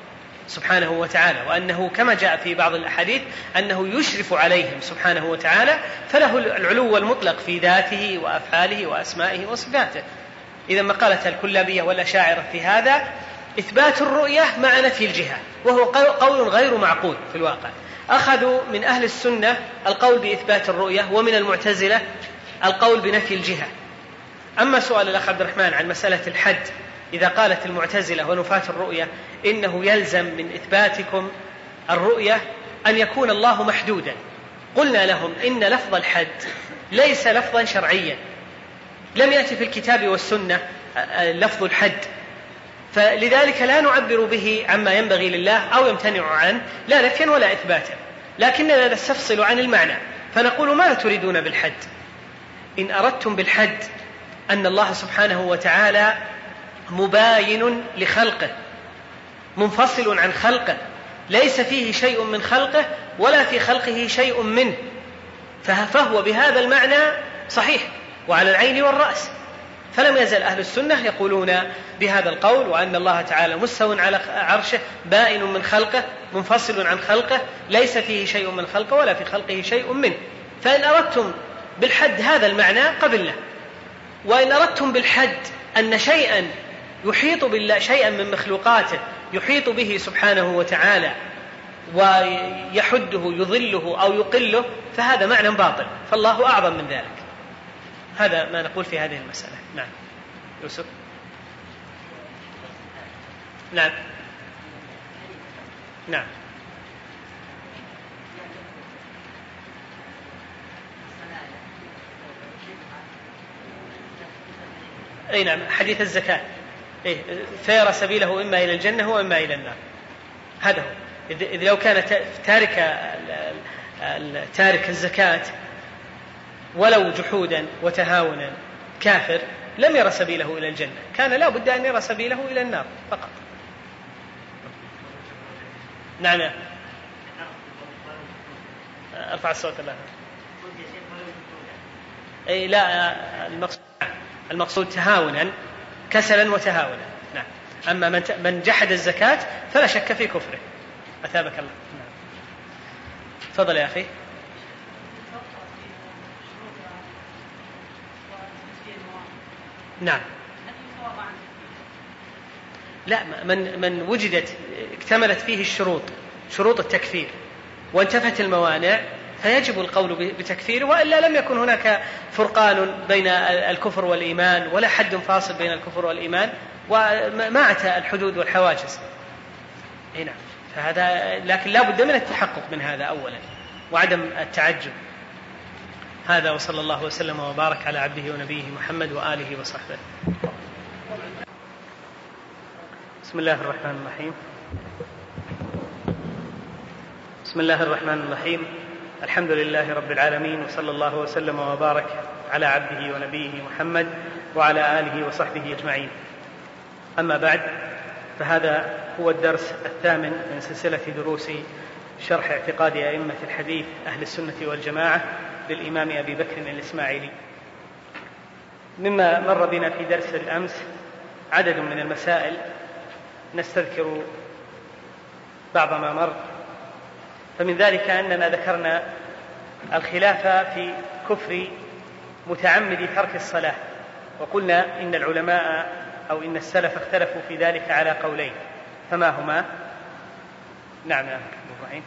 سبحانه وتعالى، وأنه كما جاء في بعض الأحاديث أنه يشرف عليهم سبحانه وتعالى، فله العلو المطلق في ذاته وأفعاله وأسمائه وصفاته. إذا مقالة الكلابية والأشاعرة في هذا إثبات الرؤية مع نفي الجهة، وهو قول غير معقول في الواقع. أخذوا من أهل السنة القول بإثبات الرؤية، ومن المعتزلة القول بنفي الجهة. أما سؤال الأخ عبد الرحمن عن مسألة الحد، إذا قالت المعتزلة ونفاة الرؤية إنه يلزم من إثباتكم الرؤية أن يكون الله محدودا، قلنا لهم إن لفظ الحد ليس لفظا شرعيا، لم يأتي في الكتاب والسنة لفظ الحد، فلذلك لا نعبر به عما ينبغي لله أو يمتنع عنه، لا نفيا ولا إثباتا، لكننا نستفصل عن المعنى فنقول ما تريدون بالحد؟ إن أردتم بالحد أن الله سبحانه وتعالى مباين لخلقه، منفصل عن خلقه، ليس فيه شيء من خلقه ولا في خلقه شيء منه، فهو بهذا المعنى صحيح وعلى العين والرأس. فلم يزل أهل السنة يقولون بهذا القول، وأن الله تعالى مستو على عرشه، بائن من خلقه، منفصل عن خلقه، ليس فيه شيء من خلقه ولا في خلقه شيء منه. فإن أردتم بالحد هذا المعنى قبلنا، وإن أردتم بالحد أن شيئا يحيط بالله، شيئا من مخلوقاته يحيط به سبحانه وتعالى ويحده يظله أو يقله، فهذا معنى باطل، فالله أعظم من ذلك. هذا ما نقول في هذه المسألة. نعم يوسف. نعم نعم أي نعم، حديث الزكاة، إيه فيرى سبيله إما إلى الجنة وإما إلى النار، هذا هو. إذ لو كان تارك تارك الزكاة ولو جحودا وتهاونا كافر لم يرى سبيله إلى الجنة، كان لا بد أن يرى سبيله إلى النار فقط. نعم أرفع الصوت الله. أي لا، المقصود المقصود تهاونا، كسلا وتهاونا. نعم. أما من جحد الزكاة فلا شك في كفره. أثابك الله. نعم. تفضل يا أخي. نعم. لا، من من وجدت اكتملت فيه الشروط، شروط التكفير، وانتفت الموانع، فيجب القول بتكفيره، وإلا لم يكن هناك فرقان بين الكفر والإيمان، ولا حد فاصل بين الكفر والإيمان، ومعت الحدود والحواجز. هنا فهذا، لكن لا بد من التحقق من هذا أولا، وعدم التعجب. هذا، وصلى الله وسلم وبارك على عبده ونبيه محمد وآله وصحبه. بسم الله الرحمن الرحيم. بسم الله الرحمن الرحيم. الحمد لله رب العالمين، وصلى الله وسلم وبارك على عبده ونبيه محمد وعلى آله وصحبه أجمعين. أما بعد، فهذا هو الدرس الثامن من سلسلة دروس شرح اعتقاد أئمة الحديث أهل السنة والجماعة للإمام أبي بكر الإسماعيلي. مما مر بنا في درس الأمس عدد من المسائل، نستذكر بعض ما مر. فمن ذلك أننا ذكرنا الخلاف في كفر متعمد ترك الصلاة، وقلنا إن العلماء أو إن السلف اختلفوا في ذلك على قولين، فما هما؟ نعم يا أبو إبراهيم.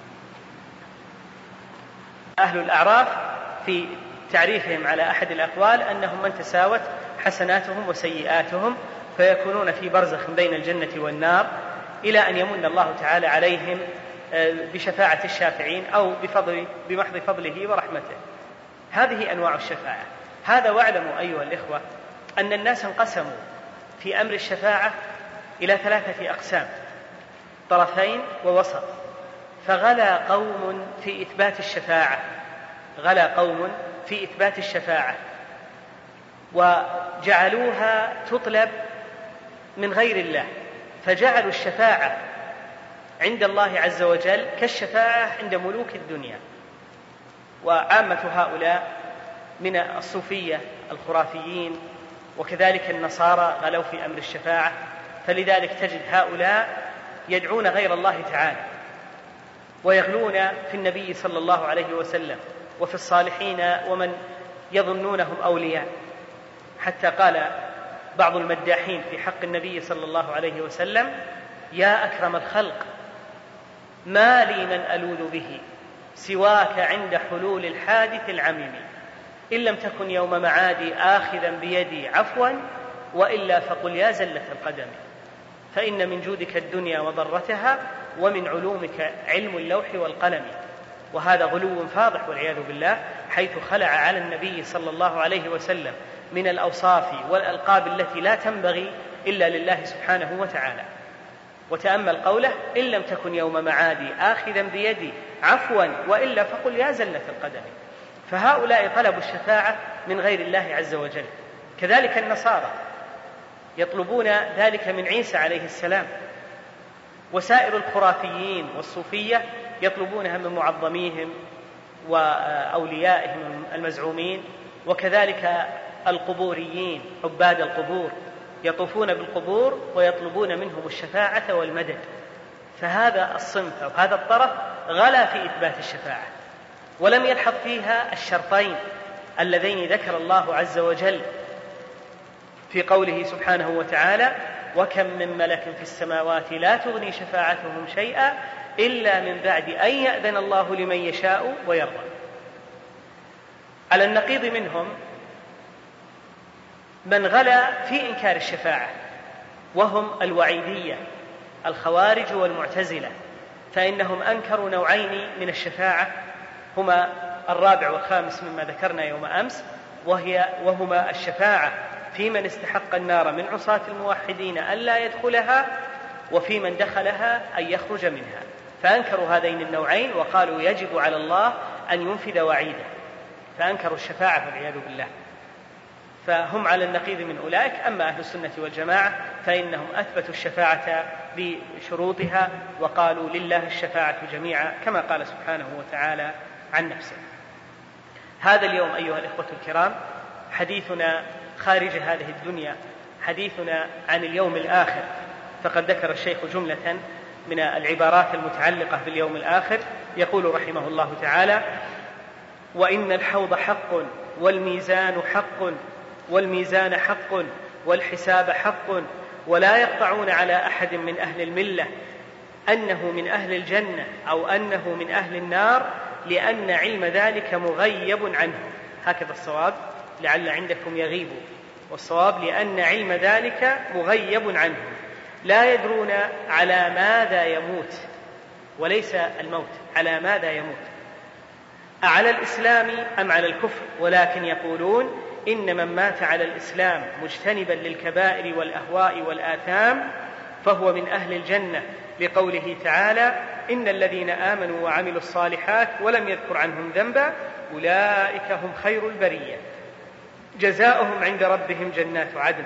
أهل الأعراف في تعريفهم على أحد الأقوال أنهم من تساوت حسناتهم وسيئاتهم، فيكونون في برزخ بين الجنة والنار إلى أن يمن الله تعالى عليهم بشفاعة الشافعين أو بفضل بمحض فضله ورحمته. هذه أنواع الشفاعة. هذا، واعلموا أيها الإخوة أن الناس انقسموا في أمر الشفاعة إلى ثلاثة أقسام، طرفين ووسط. فغلا قوم في إثبات الشفاعة غلا قوم في إثبات الشفاعة وجعلوها تطلب من غير الله، فجعلوا الشفاعة عند الله عز وجل كالشفاعة عند ملوك الدنيا. وعامة هؤلاء من الصوفية الخرافيين، وكذلك النصارى غلوا في أمر الشفاعة. فلذلك تجد هؤلاء يدعون غير الله تعالى ويغلون في النبي صلى الله عليه وسلم وفي الصالحين ومن يظنونهم أولياء، حتى قال بعض المداحين في حق النبي صلى الله عليه وسلم: يا أكرم الخلق، ما لي من ألوذ به سواك عند حلول الحادث العميم، إن لم تكن يوم معادي آخذا بيدي عفوا، وإلا فقل يا زلة القدم، فإن من جودك الدنيا وضرتها، ومن علومك علم اللوح والقلم. وهذا غلو فاضح والعياذ بالله، حيث خلع على النبي صلى الله عليه وسلم من الأوصاف والألقاب التي لا تنبغي إلا لله سبحانه وتعالى. وتأمل قوله: إن لم تكن يوم معادي آخذا بيدي عفوا، وإلا فقل يا زلة القدم. فهؤلاء طلبوا الشفاعة من غير الله عز وجل. كذلك النصارى يطلبون ذلك من عيسى عليه السلام، وسائر الخرافيين والصوفية يطلبونها من معظميهم وأوليائهم المزعومين، وكذلك القبوريين عباد القبور يطوفون بالقبور ويطلبون منهم الشفاعة والمدد. فهذا الصنف أو هذا الطرف غلا في إثبات الشفاعة، ولم يلحظ فيها الشرطين اللذين ذكر الله عز وجل في قوله سبحانه وتعالى: وكم من ملك في السماوات لا تغني شفاعتهم شيئا إلا من بعد أن يأذن الله لمن يشاء ويرضى. على النقيض منهم من غلا في إنكار الشفاعة، وهم الوعيدية الخوارج والمعتزلة، فإنهم أنكروا نوعين من الشفاعة هما الرابع والخامس مما ذكرنا يوم أمس، وهي وهما الشفاعة في من استحق النار من عصاة الموحدين أن لا يدخلها، وفي من دخلها أن يخرج منها. فأنكروا هذين النوعين وقالوا يجب على الله أن ينفذ وعيده، فأنكروا الشفاعة والعياذ بالله. فهم على النقيض من أولئك. أما أهل السنة والجماعة فإنهم أثبتوا الشفاعة بشروطها، وقالوا لله الشفاعة جميعا كما قال سبحانه وتعالى عن نفسه. هذا اليوم أيها الإخوة الكرام حديثنا خارج هذه الدنيا، حديثنا عن اليوم الآخر. فقد ذكر الشيخ جملة من العبارات المتعلقة باليوم الآخر، يقول رحمه الله تعالى: وإن الحوض حق والميزان حق والميزان حق والحساب حق، ولا يقطعون على أحد من أهل الملة أنه من أهل الجنة أو أنه من أهل النار، لأن علم ذلك مغيب عنه. هكذا الصواب، لعل عندكم يغيب، والصواب لأن علم ذلك مغيب عنه، لا يدرون على ماذا يموت، وليس الموت، على ماذا يموت، أعلى الإسلام أم على الكفر، ولكن يقولون إن من مات على الإسلام مجتنبا للكبائر والأهواء والآثام فهو من أهل الجنة، لقوله تعالى: إن الذين آمنوا وعملوا الصالحات ولم يذكر عنهم ذنبا أولئك هم خير البرية جزاؤهم عند ربهم جنات عدن.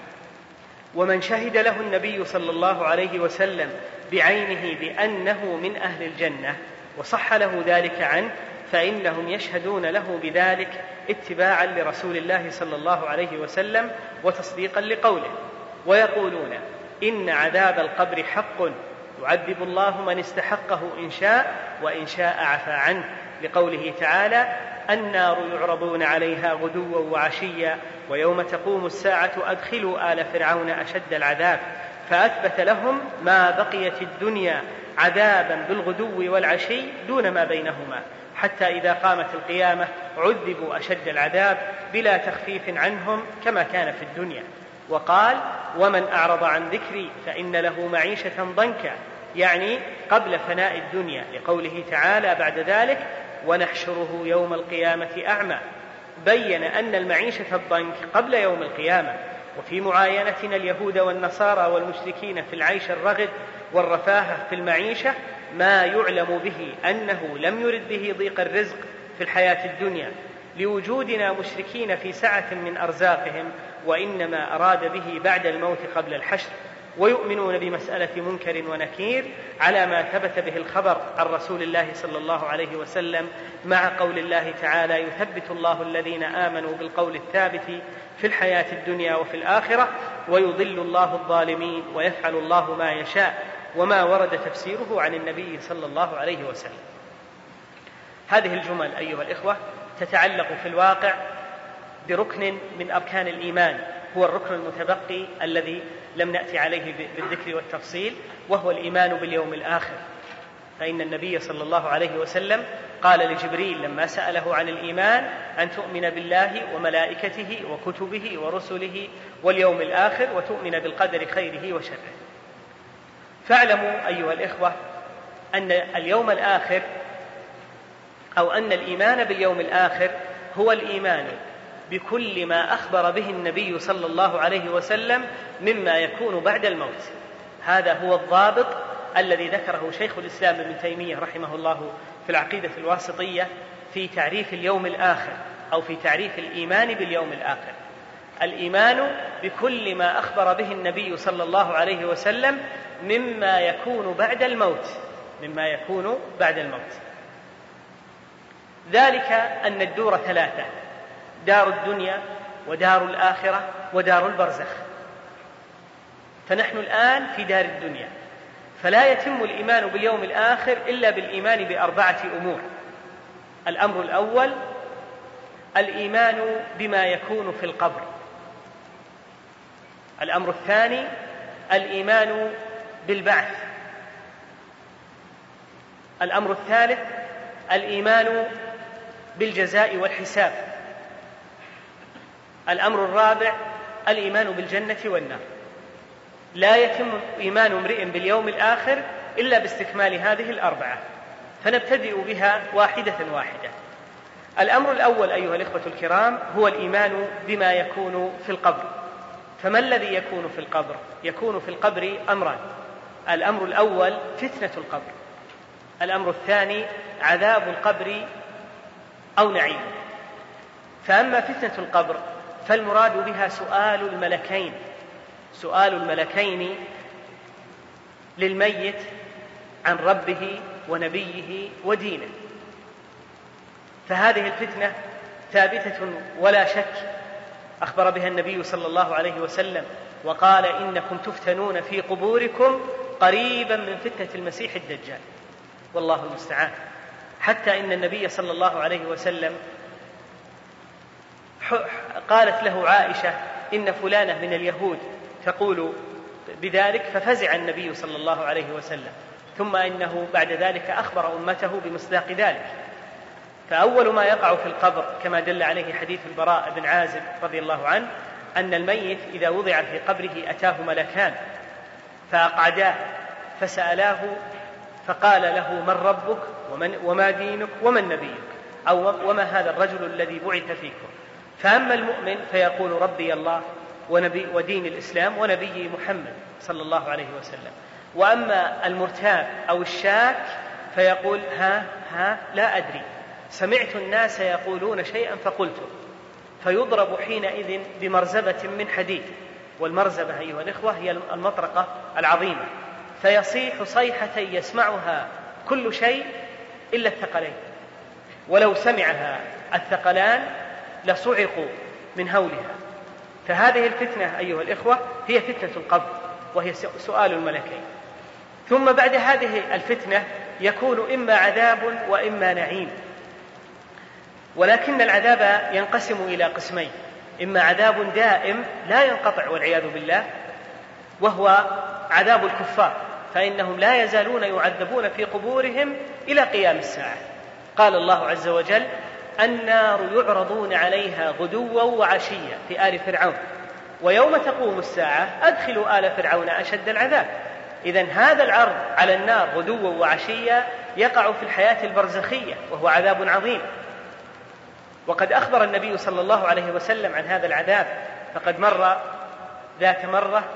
ومن شهد له النبي صلى الله عليه وسلم بعينه بأنه من أهل الجنة وصح له ذلك عنه، فإنهم يشهدون له بذلك اتباعا لرسول الله صلى الله عليه وسلم وتصديقا لقوله، ويقولون إن عذاب القبر حق يعذب الله من استحقه إن شاء، وإن شاء عفى عنه، لقوله تعالى: النار يعرضون عليها غدوا وعشيا ويوم تقوم الساعة أدخلوا آل فرعون أشد العذاب. فأثبت لهم ما بقيت الدنيا عذابا بالغدو والعشي دون ما بينهما، حتى إذا قامت القيامة عذبوا أشد العذاب بلا تخفيف عنهم كما كان في الدنيا. وقال: ومن أعرض عن ذكري فإن له معيشة ضنكا، يعني قبل فناء الدنيا، لقوله تعالى بعد ذلك: ونحشره يوم القيامة أعمى. بين أن المعيشة الضنك قبل يوم القيامة. وفي معاينتنا اليهود والنصارى والمشركين في العيش الرغد والرفاهة في المعيشة ما يعلم به أنه لم يرد به ضيق الرزق في الحياة الدنيا، لوجودنا مشركين في سعة من أرزاقهم، وإنما أراد به بعد الموت قبل الحشر. ويؤمنون بمسألة منكر ونكير على ما ثبت به الخبر عن رسول الله صلى الله عليه وسلم، مع قول الله تعالى: يثبت الله الذين آمنوا بالقول الثابت في الحياة الدنيا وفي الآخرة، ويضل الله الظالمين ويفعل الله ما يشاء. وما ورد تفسيره عن النبي صلى الله عليه وسلم. هذه الجمل أيها الإخوة تتعلق في الواقع بركن من أركان الإيمان، هو الركن المتبقي الذي لم نأتي عليه بالذكر والتفصيل، وهو الإيمان باليوم الآخر. فإن النبي صلى الله عليه وسلم قال لجبريل لما سأله عن الإيمان أن تؤمن بالله وملائكته وكتبه ورسله واليوم الآخر وتؤمن بالقدر خيره وشره. فاعلموا أيها الإخوة أن اليوم الآخر أو أن الإيمان باليوم الآخر هو الإيمان بكل ما أخبر به النبي صلى الله عليه وسلم مما يكون بعد الموت. هذا هو الضابط الذي ذكره شيخ الإسلام ابن تيمية رحمه الله في العقيدة الواسطية في تعريف اليوم الآخر أو في تعريف الإيمان باليوم الآخر. الإيمان بكل ما أخبر به النبي صلى الله عليه وسلم مما يكون بعد الموت مما يكون بعد الموت. ذلك أن الدور ثلاثة: دار الدنيا ودار الآخرة ودار البرزخ. فنحن الآن في دار الدنيا، فلا يتم الإيمان باليوم الآخر إلا بالإيمان بأربعة أمور. الأمر الأول الإيمان بما يكون في القبر. الأمر الثاني الإيمان بالبعث. الأمر الثالث الإيمان بالجزاء والحساب. الأمر الرابع الإيمان بالجنة والنار. لا يتم إيمان امرئ باليوم الآخر إلا باستكمال هذه الأربعة، فنبتدئ بها واحدة واحدة. الأمر الأول أيها الإخوة الكرام هو الإيمان بما يكون في القبر. فما الذي يكون في القبر؟ يكون في القبر أمران: الأمر الأول فتنة القبر، الأمر الثاني عذاب القبر أو نعيم. فأما فتنة القبر فالمراد بها سؤال الملكين سؤال الملكين للميت عن ربه ونبيه ودينه. فهذه الفتنة ثابتة ولا شك، أخبر بها النبي صلى الله عليه وسلم وقال: إنكم تفتنون في قبوركم قريبا من فتنة المسيح الدجال، والله المستعان. حتى إن النبي صلى الله عليه وسلم قالت له عائشة: إن فلانة من اليهود تقول بذلك، ففزع النبي صلى الله عليه وسلم، ثم إنه بعد ذلك أخبر أمته بمصداق ذلك. فأول ما يقع في القبر كما دل عليه حديث البراء بن عازب رضي الله عنه أن الميت إذا وضع في قبره أتاه ملكان فأقعداه فسألاه فقال له: من ربك ومن وما دينك ومن نبيك، أو وما هذا الرجل الذي بعث فيكم؟ فأما المؤمن فيقول: ربي الله ونبي ودين الإسلام ونبي محمد صلى الله عليه وسلم. وأما المرتاب أو الشاك فيقول: ها ها لا أدري، سمعت الناس يقولون شيئا فقلته. فيضرب حينئذ بمرزبة من حديد، والمرزبة أيها الإخوة هي المطرقة العظيمة، فيصيح صيحة يسمعها كل شيء إلا الثقلين، ولو سمعها الثقلان لصعقوا من هولها. فهذه الفتنة أيها الإخوة هي فتنة القبر، وهي سؤال الملكين. ثم بعد هذه الفتنة يكون إما عذاب وإما نعيم، ولكن العذاب ينقسم إلى قسمين: إما عذاب دائم لا ينقطع والعياذ بالله، وهو عذاب الكفار، فإنهم لا يزالون يعذبون في قبورهم إلى قيام الساعة. قال الله عز وجل: النار يعرضون عليها غدوا وعشيا في آل فرعون ويوم تقوم الساعة أدخلوا آل فرعون أشد العذاب. إذن هذا العرض على النار غدوا وعشيا يقع في الحياة البرزخية، وهو عذاب عظيم. وقد أخبر النبي صلى الله عليه وسلم عن هذا العذاب، فقد مر ذات مرة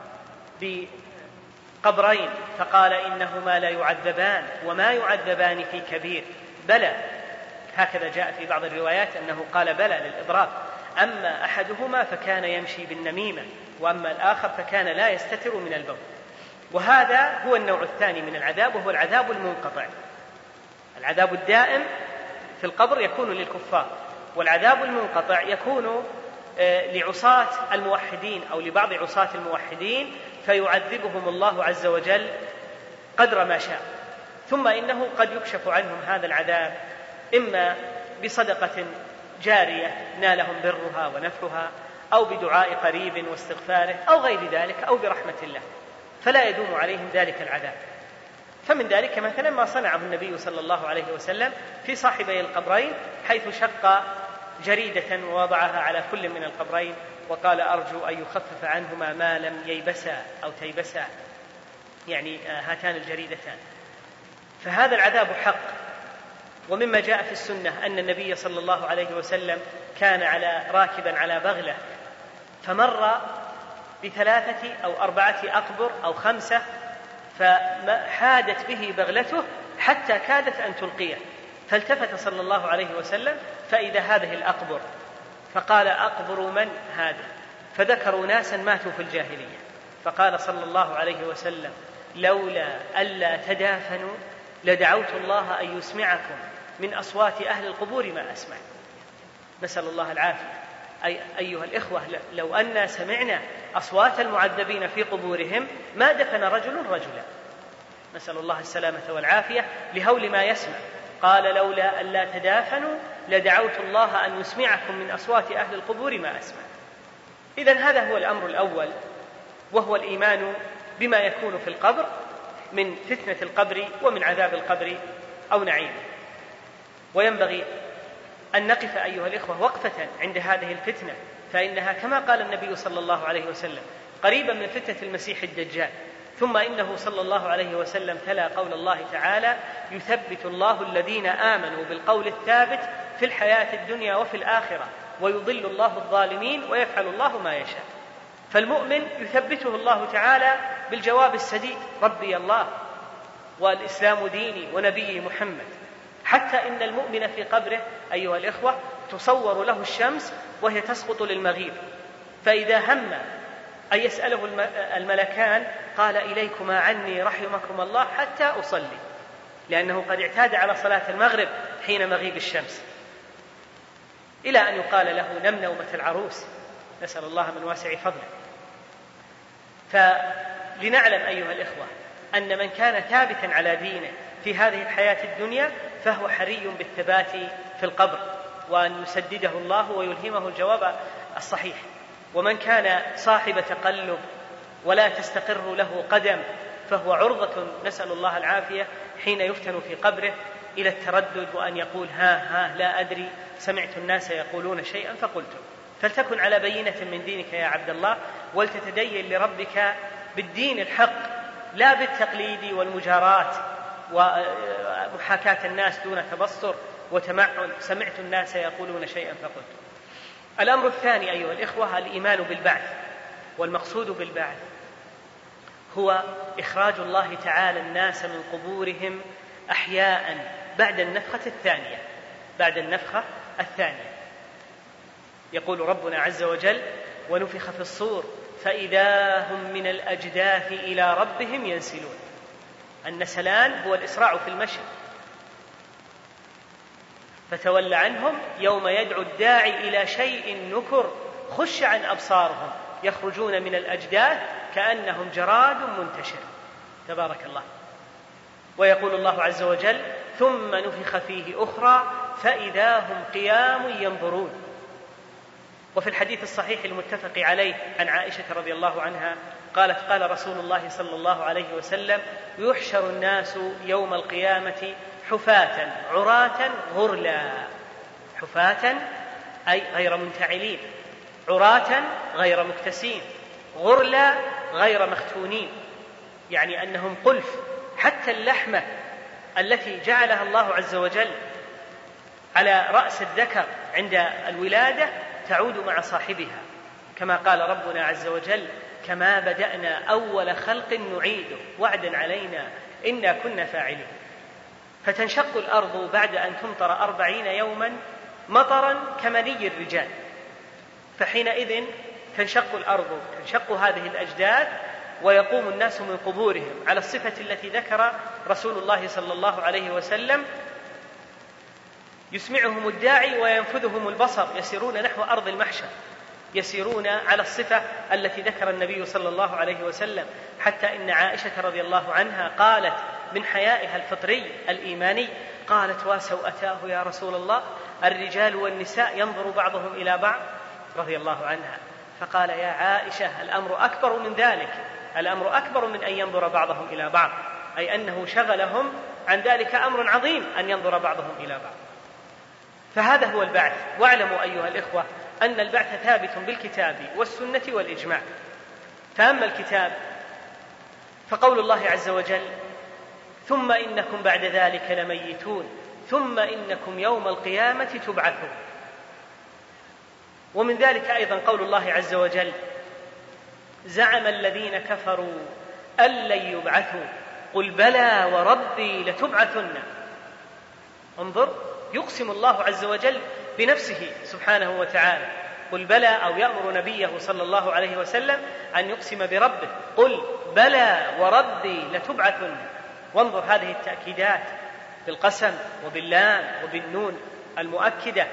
بقبرين فقال: إنهما لا يعذبان وما يعذبان في كبير، بلى. هكذا جاء في بعض الروايات أنه قال بلى للإضراب. أما أحدهما فكان يمشي بالنميمة، وأما الآخر فكان لا يستتر من البول. وهذا هو النوع الثاني من العذاب، وهو العذاب المنقطع. العذاب الدائم في القبر يكون للكفار، والعذاب المنقطع يكون لعصاة الموحدين أو لبعض عصاة الموحدين، فيعذبهم الله عز وجل قدر ما شاء. ثم إنه قد يكشف عنهم هذا العذاب إما بصدقة جارية نالهم برها ونفعها، أو بدعاء قريب واستغفاره، أو غير ذلك، أو برحمة الله، فلا يدوم عليهم ذلك العذاب. فمن ذلك مثلا ما صنعه النبي صلى الله عليه وسلم في صاحبي القبرين، حيث شق جريدة ووضعها على كل من القبرين وقال أرجو أن يخفف عنهما ما لم ييبسا أو تيبسا، يعني هاتان الجريدتان. فهذا العذاب حق. ومما جاء في السنة أن النبي صلى الله عليه وسلم كان على راكبا على بغلة، فمر بثلاثة أو أربعة أقبر أو خمسة، فحادت به بغلته حتى كادت أن تلقيه، فالتفت صلى الله عليه وسلم فإذا هذه الأقبر، فقال أقبر من هذا؟ فذكروا ناسا ماتوا في الجاهلية، فقال صلى الله عليه وسلم لولا ألا تدافنوا لدعوت الله أن يسمعكم من أصوات أهل القبور ما أسمع. نسأل الله العافية. أي أيها الإخوة، لو أن سمعنا أصوات المعذبين في قبورهم ما دفن رجل رجلا، نسأل الله السلامة والعافية، لهول ما يسمع. قال لولا ألا تدافنوا لدعوت الله أن يسمعكم من أصوات أهل القبور ما أسمع. إذن هذا هو الأمر الأول، وهو الإيمان بما يكون في القبر من فتنة القبر ومن عذاب القبر أو نعيمه. وينبغي أن نقف أيها الإخوة وقفة عند هذه الفتنة، فإنها كما قال النبي صلى الله عليه وسلم قريبا من فتنة المسيح الدجال. ثم إنه صلى الله عليه وسلم تلا قول الله تعالى يثبت الله الذين آمنوا بالقول الثابت في الحياة الدنيا وفي الآخرة ويضل الله الظالمين ويفعل الله ما يشاء. فالمؤمن يثبته الله تعالى بالجواب السديد ربي الله والإسلام ديني ونبي محمد، حتى إن المؤمن في قبره أيها الإخوة تصور له الشمس وهي تسقط للمغيب، فإذا هم أن يسأله الملكان قال إليكما عني رحمكم الله حتى أصلي، لأنه قد اعتاد على صلاة المغرب حين مغيب الشمس، إلى أن يقال له نم نومة العروس، نسأل الله من واسع فضله. فلنعلم أيها الإخوة أن من كان ثابتا على دينه في هذه الحياة الدنيا فهو حري بالثبات في القبر، وأن يسدده الله ويلهمه الجواب الصحيح. ومن كان صاحب تقلب ولا تستقر له قدم فهو عرضة نسأل الله العافية حين يفتن في قبره إلى التردد وأن يقول ها ها لا أدري سمعت الناس يقولون شيئا فقلت. فلتكن على بينة من دينك يا عبد الله، ولتتدين لربك بالدين الحق لا بالتقليد والمجارات ومحاكاة الناس دون تبصر وتمعن سمعت الناس يقولون شيئا فقلت. الأمر الثاني أيها الإخوة الإيمان بالبعث، والمقصود بالبعث هو إخراج الله تعالى الناس من قبورهم أحياء بعد النفخة الثانية بعد النفخة الثانية. يقول ربنا عز وجل ونفخ في الصور فإذا هم من الأجداث إلى ربهم ينسلون. النسلان هو الإسراع في المشي. فتول عنهم يوم يدعو الداعي إلى شيء نكر خش عن أبصارهم يخرجون من الأجداث كأنهم جراد منتشر. تبارك الله. ويقول الله عز وجل ثم نفخ فيه أخرى فإذا هم قيام ينظرون. وفي الحديث الصحيح المتفق عليه عن عائشة رضي الله عنها قالت قال رسول الله صلى الله عليه وسلم يحشر الناس يوم القيامة حفاة عراة غرلا. حفاة أي غير منتعلين، عراة غير مكتسين، غرلا غير مختونين، يعني أنهم قلف. حتى اللحمة التي جعلها الله عز وجل على رأس الذكر عند الولادة تعود مع صاحبها، كما قال ربنا عز وجل كما بدأنا أول خلق نعيده وعدا علينا إنا كنا فاعلين. فتنشق الأرض بعد أن تمطر أربعين يوما مطرا كمني الرجال، فحينئذ تنشق الأرض تنشق هذه الأجداث ويقوم الناس من قبورهم على الصفة التي ذكر رسول الله صلى الله عليه وسلم يسمعهم الداعي وينفذهم البصر يسيرون نحو أرض المحشر. يسيرون على الصفة التي ذكر النبي صلى الله عليه وسلم، حتى إن عائشة رضي الله عنها قالت من حيائها الفطري الإيماني، قالت وسوءتاه يا رسول الله، الرجال والنساء ينظر بعضهم إلى بعض رضي الله عنها، فقال يا عائشة الأمر أكبر من ذلك، الأمر أكبر من أن ينظر بعضهم إلى بعض، أي أنه شغلهم عن ذلك أمر عظيم أن ينظر بعضهم إلى بعض. فهذا هو البعث. واعلموا أيها الإخوة أن البعث ثابت بالكتاب والسنة والإجماع. فأما الكتاب فقول الله عز وجل ثم إنكم بعد ذلك لميتون ثم إنكم يوم القيامة تبعثون. ومن ذلك أيضا قول الله عز وجل زعم الذين كفروا أن لن يبعثوا قل بلى وربي لتبعثن. انظر، يقسم الله عز وجل بنفسه سبحانه وتعالى، قل بلى، أو يأمر نبيه صلى الله عليه وسلم أن يقسم بربه، قل بلى وربي لتبعثن. وانظر هذه التأكيدات بالقسم وباللام وبالنون المؤكدة.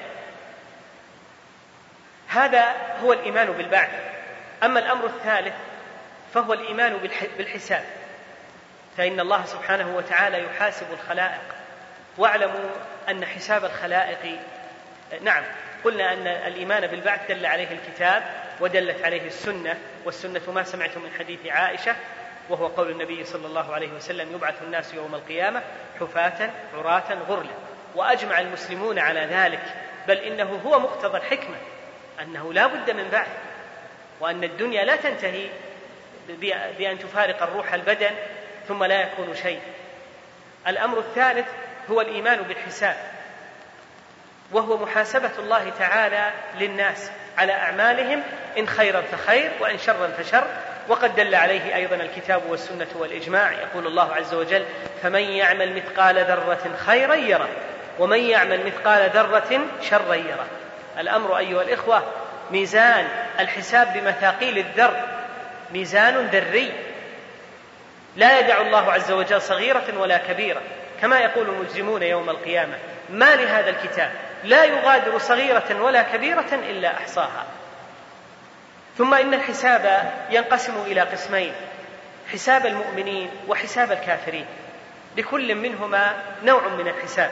هذا هو الإيمان بالبعث. أما الأمر الثالث فهو الإيمان بالحساب، فإن الله سبحانه وتعالى يحاسب الخلائق. واعلموا أن حساب الخلائق، نعم قلنا أن الإيمان بالبعث دل عليه الكتاب ودلت عليه السنة، والسنة ما سمعت من حديث عائشة، وهو قول النبي صلى الله عليه وسلم يبعث الناس يوم القيامة حفاة عراة غرلا. وأجمع المسلمون على ذلك، بل إنه هو مقتضى الحكمة أنه لا بد من بعث، وأن الدنيا لا تنتهي بأن تفارق الروح البدن ثم لا يكون شيء. الأمر الثالث هو الإيمان بالحساب، وهو محاسبة الله تعالى للناس على أعمالهم إن خيرا فخير وإن شرا فشر. وقد دل عليه أيضا الكتاب والسنة والإجماع. يقول الله عز وجل فمن يعمل مثقال ذرة خيرا يره ومن يعمل مثقال ذرة شرا يره. الأمر أيها الإخوة ميزان الحساب بمثاقيل الذر، ميزان ذري لا يدع الله عز وجل صغيرة ولا كبيرة، كما يقول المجرمون يوم القيامة ما لهذا الكتاب لا يغادر صغيرة ولا كبيرة إلا أحصاها. ثم إن الحساب ينقسم إلى قسمين، حساب المؤمنين وحساب الكافرين، لكل منهما نوع من الحساب.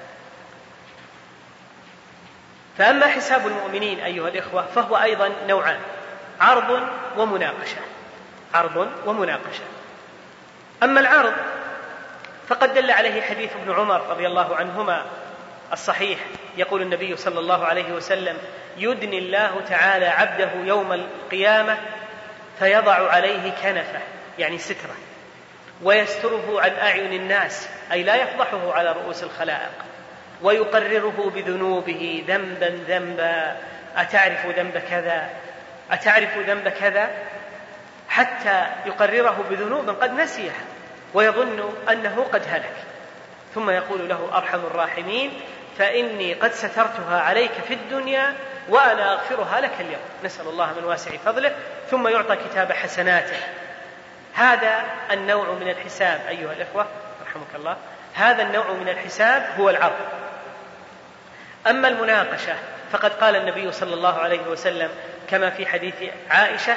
فأما حساب المؤمنين أيها الإخوة فهو أيضا نوعان، عرض ومناقشة، عرض ومناقشة. أما العرض فقد دل عليه حديث ابن عمر رضي الله عنهما الصحيح، يقول النبي صلى الله عليه وسلم يدني الله تعالى عبده يوم القيامة فيضع عليه كنفة يعني سترة ويستره عن أعين الناس، أي لا يفضحه على رؤوس الخلائق، ويقرره بذنوبه ذنبا ذنبا، أتعرف ذنب كذا أتعرف ذنب كذا، حتى يقرره بذنوب قد نسيها ويظن أنه قد هلك، ثم يقول له أرحم الراحمين فإني قد سترتها عليك في الدنيا وأنا أغفرها لك اليوم، نسأل الله من واسع فضله، ثم يعطى كتاب حسناته. هذا النوع من الحساب أيها الإخوة رحمك الله، هذا النوع من الحساب هو العرض. أما المناقشة فقد قال النبي صلى الله عليه وسلم كما في حديث عائشة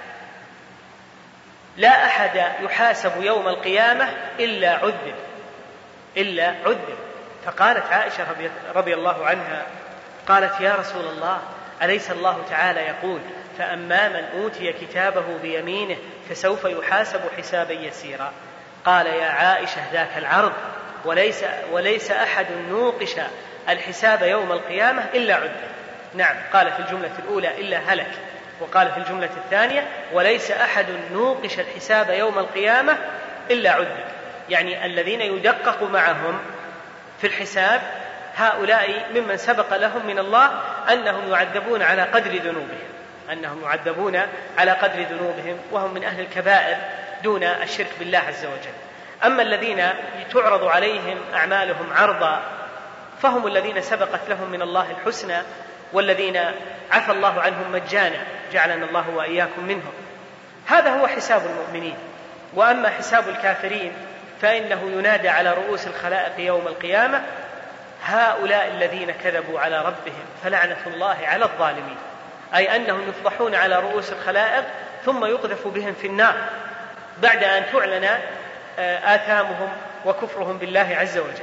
لا أحد يحاسب يوم القيامة إلا عذب إلا عذب. فقالت عائشة رضي الله عنها قالت يا رسول الله أليس الله تعالى يقول فأما من أوتي كتابه بيمينه فسوف يحاسب حسابا يسيرا؟ قال يا عائشة ذاك العرض، وليس, وليس أحد نوقش الحساب يوم القيامة إلا عذب. نعم، قال في الجملة الأولى إلا هلك، وقال في الجملة الثانية وليس أحد نوقش الحساب يوم القيامة إلا عذب، يعني الذين يدقق معهم في الحساب هؤلاء ممن سبق لهم من الله أنهم يعذبون على قدر ذنوبهم أنهم يعذبون على قدر ذنوبهم وهم من أهل الكبائر دون الشرك بالله عز وجل. أما الذين تعرض عليهم أعمالهم عرضا فهم الذين سبقت لهم من الله الحسنى، والذين عفى الله عنهم مجانا، جعلنا الله وإياكم منهم. هذا هو حساب المؤمنين. وأما حساب الكافرين فإنه ينادى على رؤوس الخلائق يوم القيامة هؤلاء الذين كذبوا على ربهم فلعنة الله على الظالمين. أي أنهم يفضحون على رؤوس الخلائق ثم يقذف بهم في النار بعد أن تعلن آثامهم وكفرهم بالله عز وجل.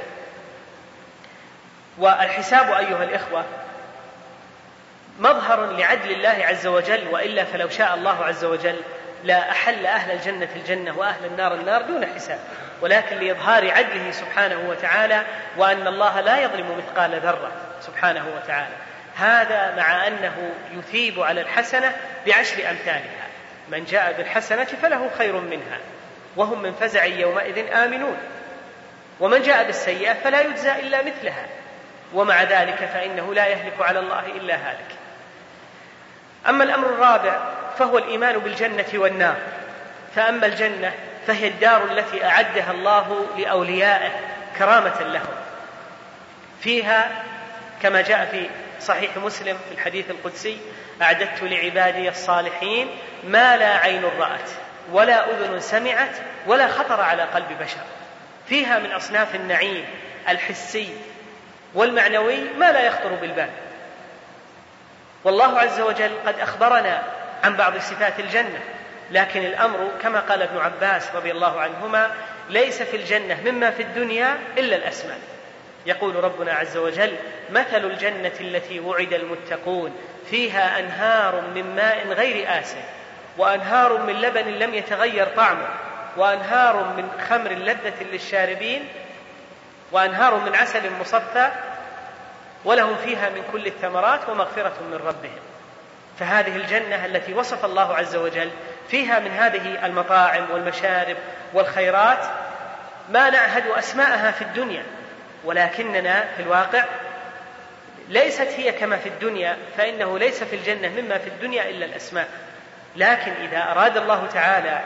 والحساب أيها الإخوة مظهر لعدل الله عز وجل، وإلا فلو شاء الله عز وجل لا أحل أهل الجنة الجنة وأهل النار النار دون حساب، ولكن لإظهار عدله سبحانه وتعالى وأن الله لا يظلم مثقال ذرة سبحانه وتعالى. هذا مع أنه يثيب على الحسنة بعشر أمثالها، من جاء بالحسنة فله خير منها وهم من فزع يومئذ آمنون، ومن جاء بالسيئة فلا يجزى إلا مثلها، ومع ذلك فإنه لا يهلك على الله إلا هالك. أما الأمر الرابع فهو الإيمان بالجنة والنار. فأما الجنة فهي الدار التي أعدها الله لأوليائه كرامة لهم، فيها كما جاء في صحيح مسلم في الحديث القدسي: أعددت لعبادي الصالحين ما لا عين رأت ولا أذن سمعت ولا خطر على قلب بشر. فيها من أصناف النعيم الحسي والمعنوي ما لا يخطر بالبال. والله عز وجل قد أخبرنا عن بعض صفات الجنة، لكن الأمر كما قال ابن عباس رضي الله عنهما: ليس في الجنة مما في الدنيا إلا الأسماء. يقول ربنا عز وجل: مثل الجنة التي وعد المتقون فيها أنهار من ماء غير آسن وأنهار من لبن لم يتغير طعمه وأنهار من خمر لذة للشاربين وأنهار من عسل مصفى ولهم فيها من كل الثمرات ومغفرة من ربهم. فهذه الجنة التي وصف الله عز وجل فيها من هذه المطاعم والمشارب والخيرات ما نعهد أسماءها في الدنيا، ولكننا في الواقع ليست هي كما في الدنيا، فإنه ليس في الجنة مما في الدنيا إلا الأسماء. لكن إذا أراد الله تعالى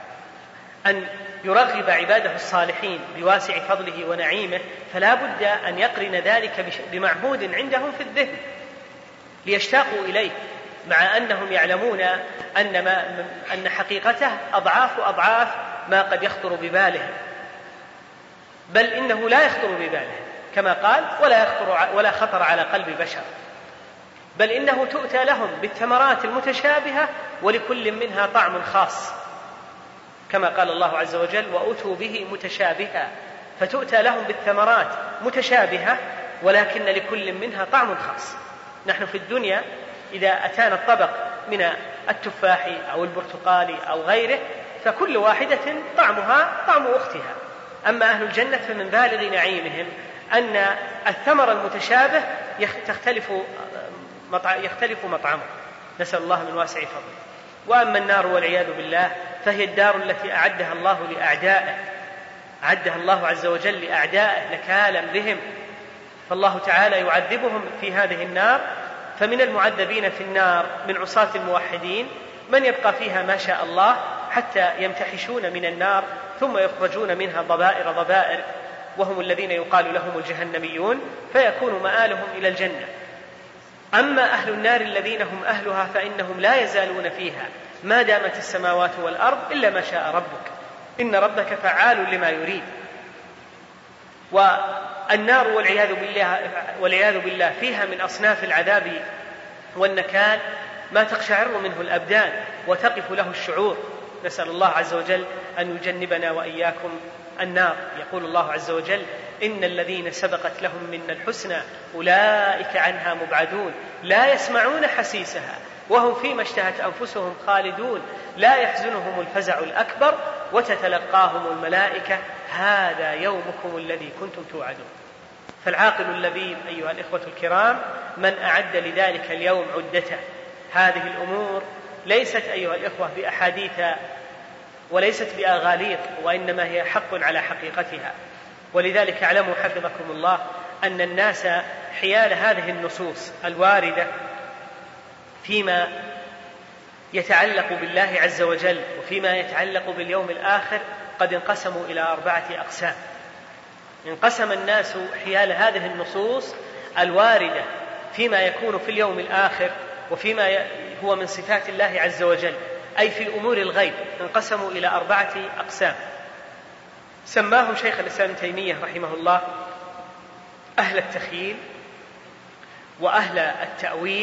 أن يرغب عباده الصالحين بواسع فضله ونعيمه فلا بد أن يقرن ذلك بمعهود عندهم في الذهن ليشتاقوا إليه، مع أنهم يعلمون أن, ما أن حقيقته أضعاف أضعاف ما قد يخطر ببالهم، بل إنه لا يخطر ببالهم كما قال: ولا, يخطر ولا خطر على قلب بشر، بل إنه تؤتى لهم بالثمرات المتشابهة ولكل منها طعم خاص، كما قال الله عز وجل: وأتوا به متشابها. فتؤتى لهم بالثمرات متشابهة ولكن لكل منها طعم خاص. نحن في الدنيا إذا أتانا الطبق من التفاح أو البرتقال أو غيره فكل واحدة طعمها طعم أختها. أما أهل الجنة فمن بالغ نعيمهم أن الثمر المتشابه يختلف يختلف مطعمه، نسأل الله من واسع فضله. وأما النار والعياذ بالله فهي الدار التي أعدها الله لأعدائه، أعدها الله عز وجل لأعدائه نكالا بهم، فالله تعالى يعذبهم في هذه النار. فمن المعذبين في النار من عصاة الموحدين من يبقى فيها ما شاء الله حتى يمتحشون من النار ثم يخرجون منها ضبائر ضبائر، وهم الذين يقال لهم الجهنميون، فيكون مآلهم إلى الجنة. أما أهل النار الذين هم أهلها فإنهم لا يزالون فيها ما دامت السماوات والأرض إلا ما شاء ربك، إن ربك فعال لما يريد. والنار والعياذ بالله, والعياذ بالله فيها من أصناف العذاب والنكال ما تقشعر منه الأبدان وتقف له الشعور. نسأل الله عز وجل أن يجنبنا وإياكم النار. يقول الله عز وجل: إن الذين سبقت لهم منا الحسنى أولئك عنها مبعدون لا يسمعون حسيسها وهم فيما اشتهت أنفسهم خالدون لا يحزنهم الفزع الأكبر وتتلقاهم الملائكة هذا يومكم الذي كنتم توعدون. فالعاقل اللبيب أيها الإخوة الكرام من أعد لذلك اليوم عدته. هذه الأمور ليست أيها الإخوة بأحاديث وليست بأغاليط، وإنما هي حق على حقيقتها. ولذلك اعلموا حفظكم الله أن الناس حيال هذه النصوص الواردة فيما يتعلق بالله عز وجل وفيما يتعلق باليوم الآخر قد انقسموا إلى أربعة أقسام. انقسم الناس حيال هذه النصوص الواردة فيما يكون في اليوم الآخر وفيما هو من صفات الله عز وجل، أي في الأمور الغيب، انقسموا إلى أربعة أقسام سماهم شيخ الإسلام ابن تيمية رحمه الله أهل التخييل وأهل التأويل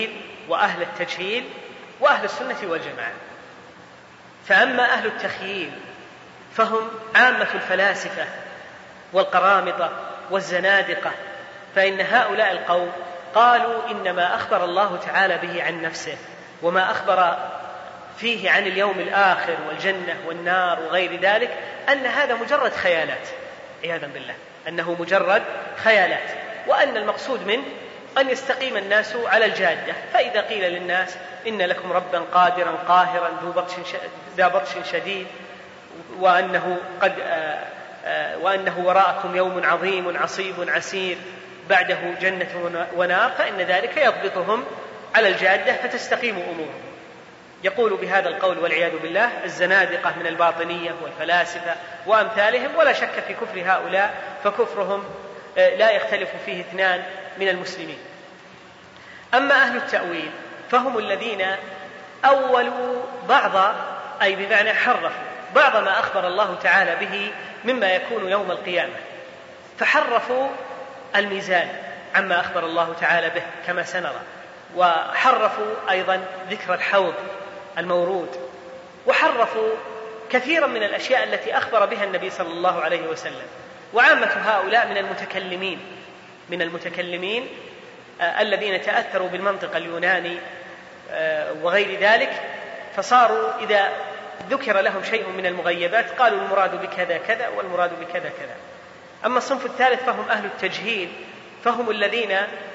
وأهل التجهيل وأهل السنة والجماعة. فأما أهل التخييل فهم عامة الفلاسفة والقرامطة والزنادقة، فإن هؤلاء القوم قالوا إنما أخبر الله تعالى به عن نفسه وما أخبر فيه عن اليوم الآخر والجنة والنار وغير ذلك أن هذا مجرد خيالات، عياذا بالله، أنه مجرد خيالات، وأن المقصود منه أن يستقيم الناس على الجادة. فإذا قيل للناس إن لكم ربا قادرا قاهرا ذا بطش شديد وأنه, قد آآ آآ وأنه وراءكم يوم عظيم عصيب عسير بعده جنة ونار، فإن ذلك يضبطهم على الجادة فتستقيم أمورهم. يقول بهذا القول والعياذ بالله الزنادقة من الباطنية والفلاسفة وأمثالهم، ولا شك في كفر هؤلاء، فكفرهم لا يختلف فيه اثنان من المسلمين. أما أهل التأويل فهم الذين أولوا بعض، أي بمعنى حرفوا بعض ما أخبر الله تعالى به مما يكون يوم القيامة، فحرفوا الميزان عما أخبر الله تعالى به كما سنرى، وحرفوا أيضا ذكر الحوض المورود، وحرفوا كثيرا من الأشياء التي أخبر بها النبي صلى الله عليه وسلم. وعامة هؤلاء من المتكلمين من المتكلمين آه الذين تأثروا بالمنطق اليوناني آه وغير ذلك، فصاروا إذا ذكر لهم شيء من المغيبات قالوا المراد بكذا كذا والمراد بكذا كذا. أما الصنف الثالث فهم أهل التجهيل، فهم الذين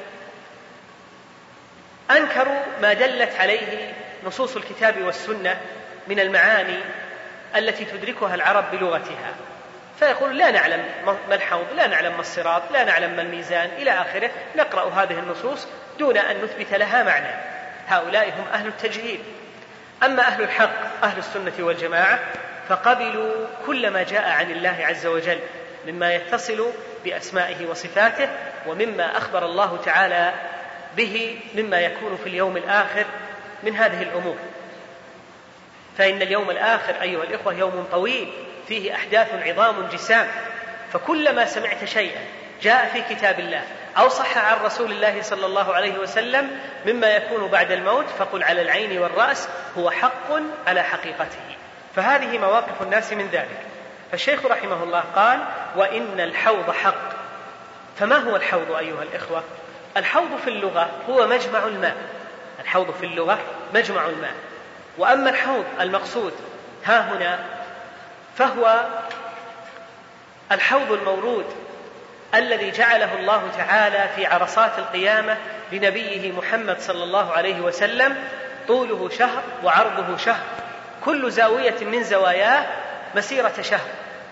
أنكروا ما دلت عليه نصوص الكتاب والسنة من المعاني التي تدركها العرب بلغتها، فيقول لا نعلم ما الحوض، لا نعلم ما الصراط، لا نعلم ما الميزان إلى آخره، نقرأ هذه النصوص دون أن نثبت لها معنى. هؤلاء هم أهل التجهيل. أما أهل الحق أهل السنة والجماعة فقبلوا كل ما جاء عن الله عز وجل مما يتصل بأسمائه وصفاته ومما أخبر الله تعالى به مما يكون في اليوم الآخر من هذه الأمور. فإن اليوم الآخر أيها الإخوة يوم طويل فيه أحداث عظام جسام، فكلما سمعت شيئا جاء في كتاب الله أو صح عن رسول الله صلى الله عليه وسلم مما يكون بعد الموت فقل على العين والرأس هو حق على حقيقته. فهذه مواقف الناس من ذلك. فالشيخ رحمه الله قال وإن الحوض حق. فما هو الحوض أيها الإخوة؟ الحوض في اللغة هو مجمع الماء، الحوض في اللغة مجمع الماء. وأما الحوض المقصود ها هنا فهو الحوض المورود الذي جعله الله تعالى في عرصات القيامة لنبيه محمد صلى الله عليه وسلم، طوله شهر وعرضه شهر، كل زاوية من زواياه مسيرة شهر،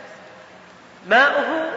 ماؤه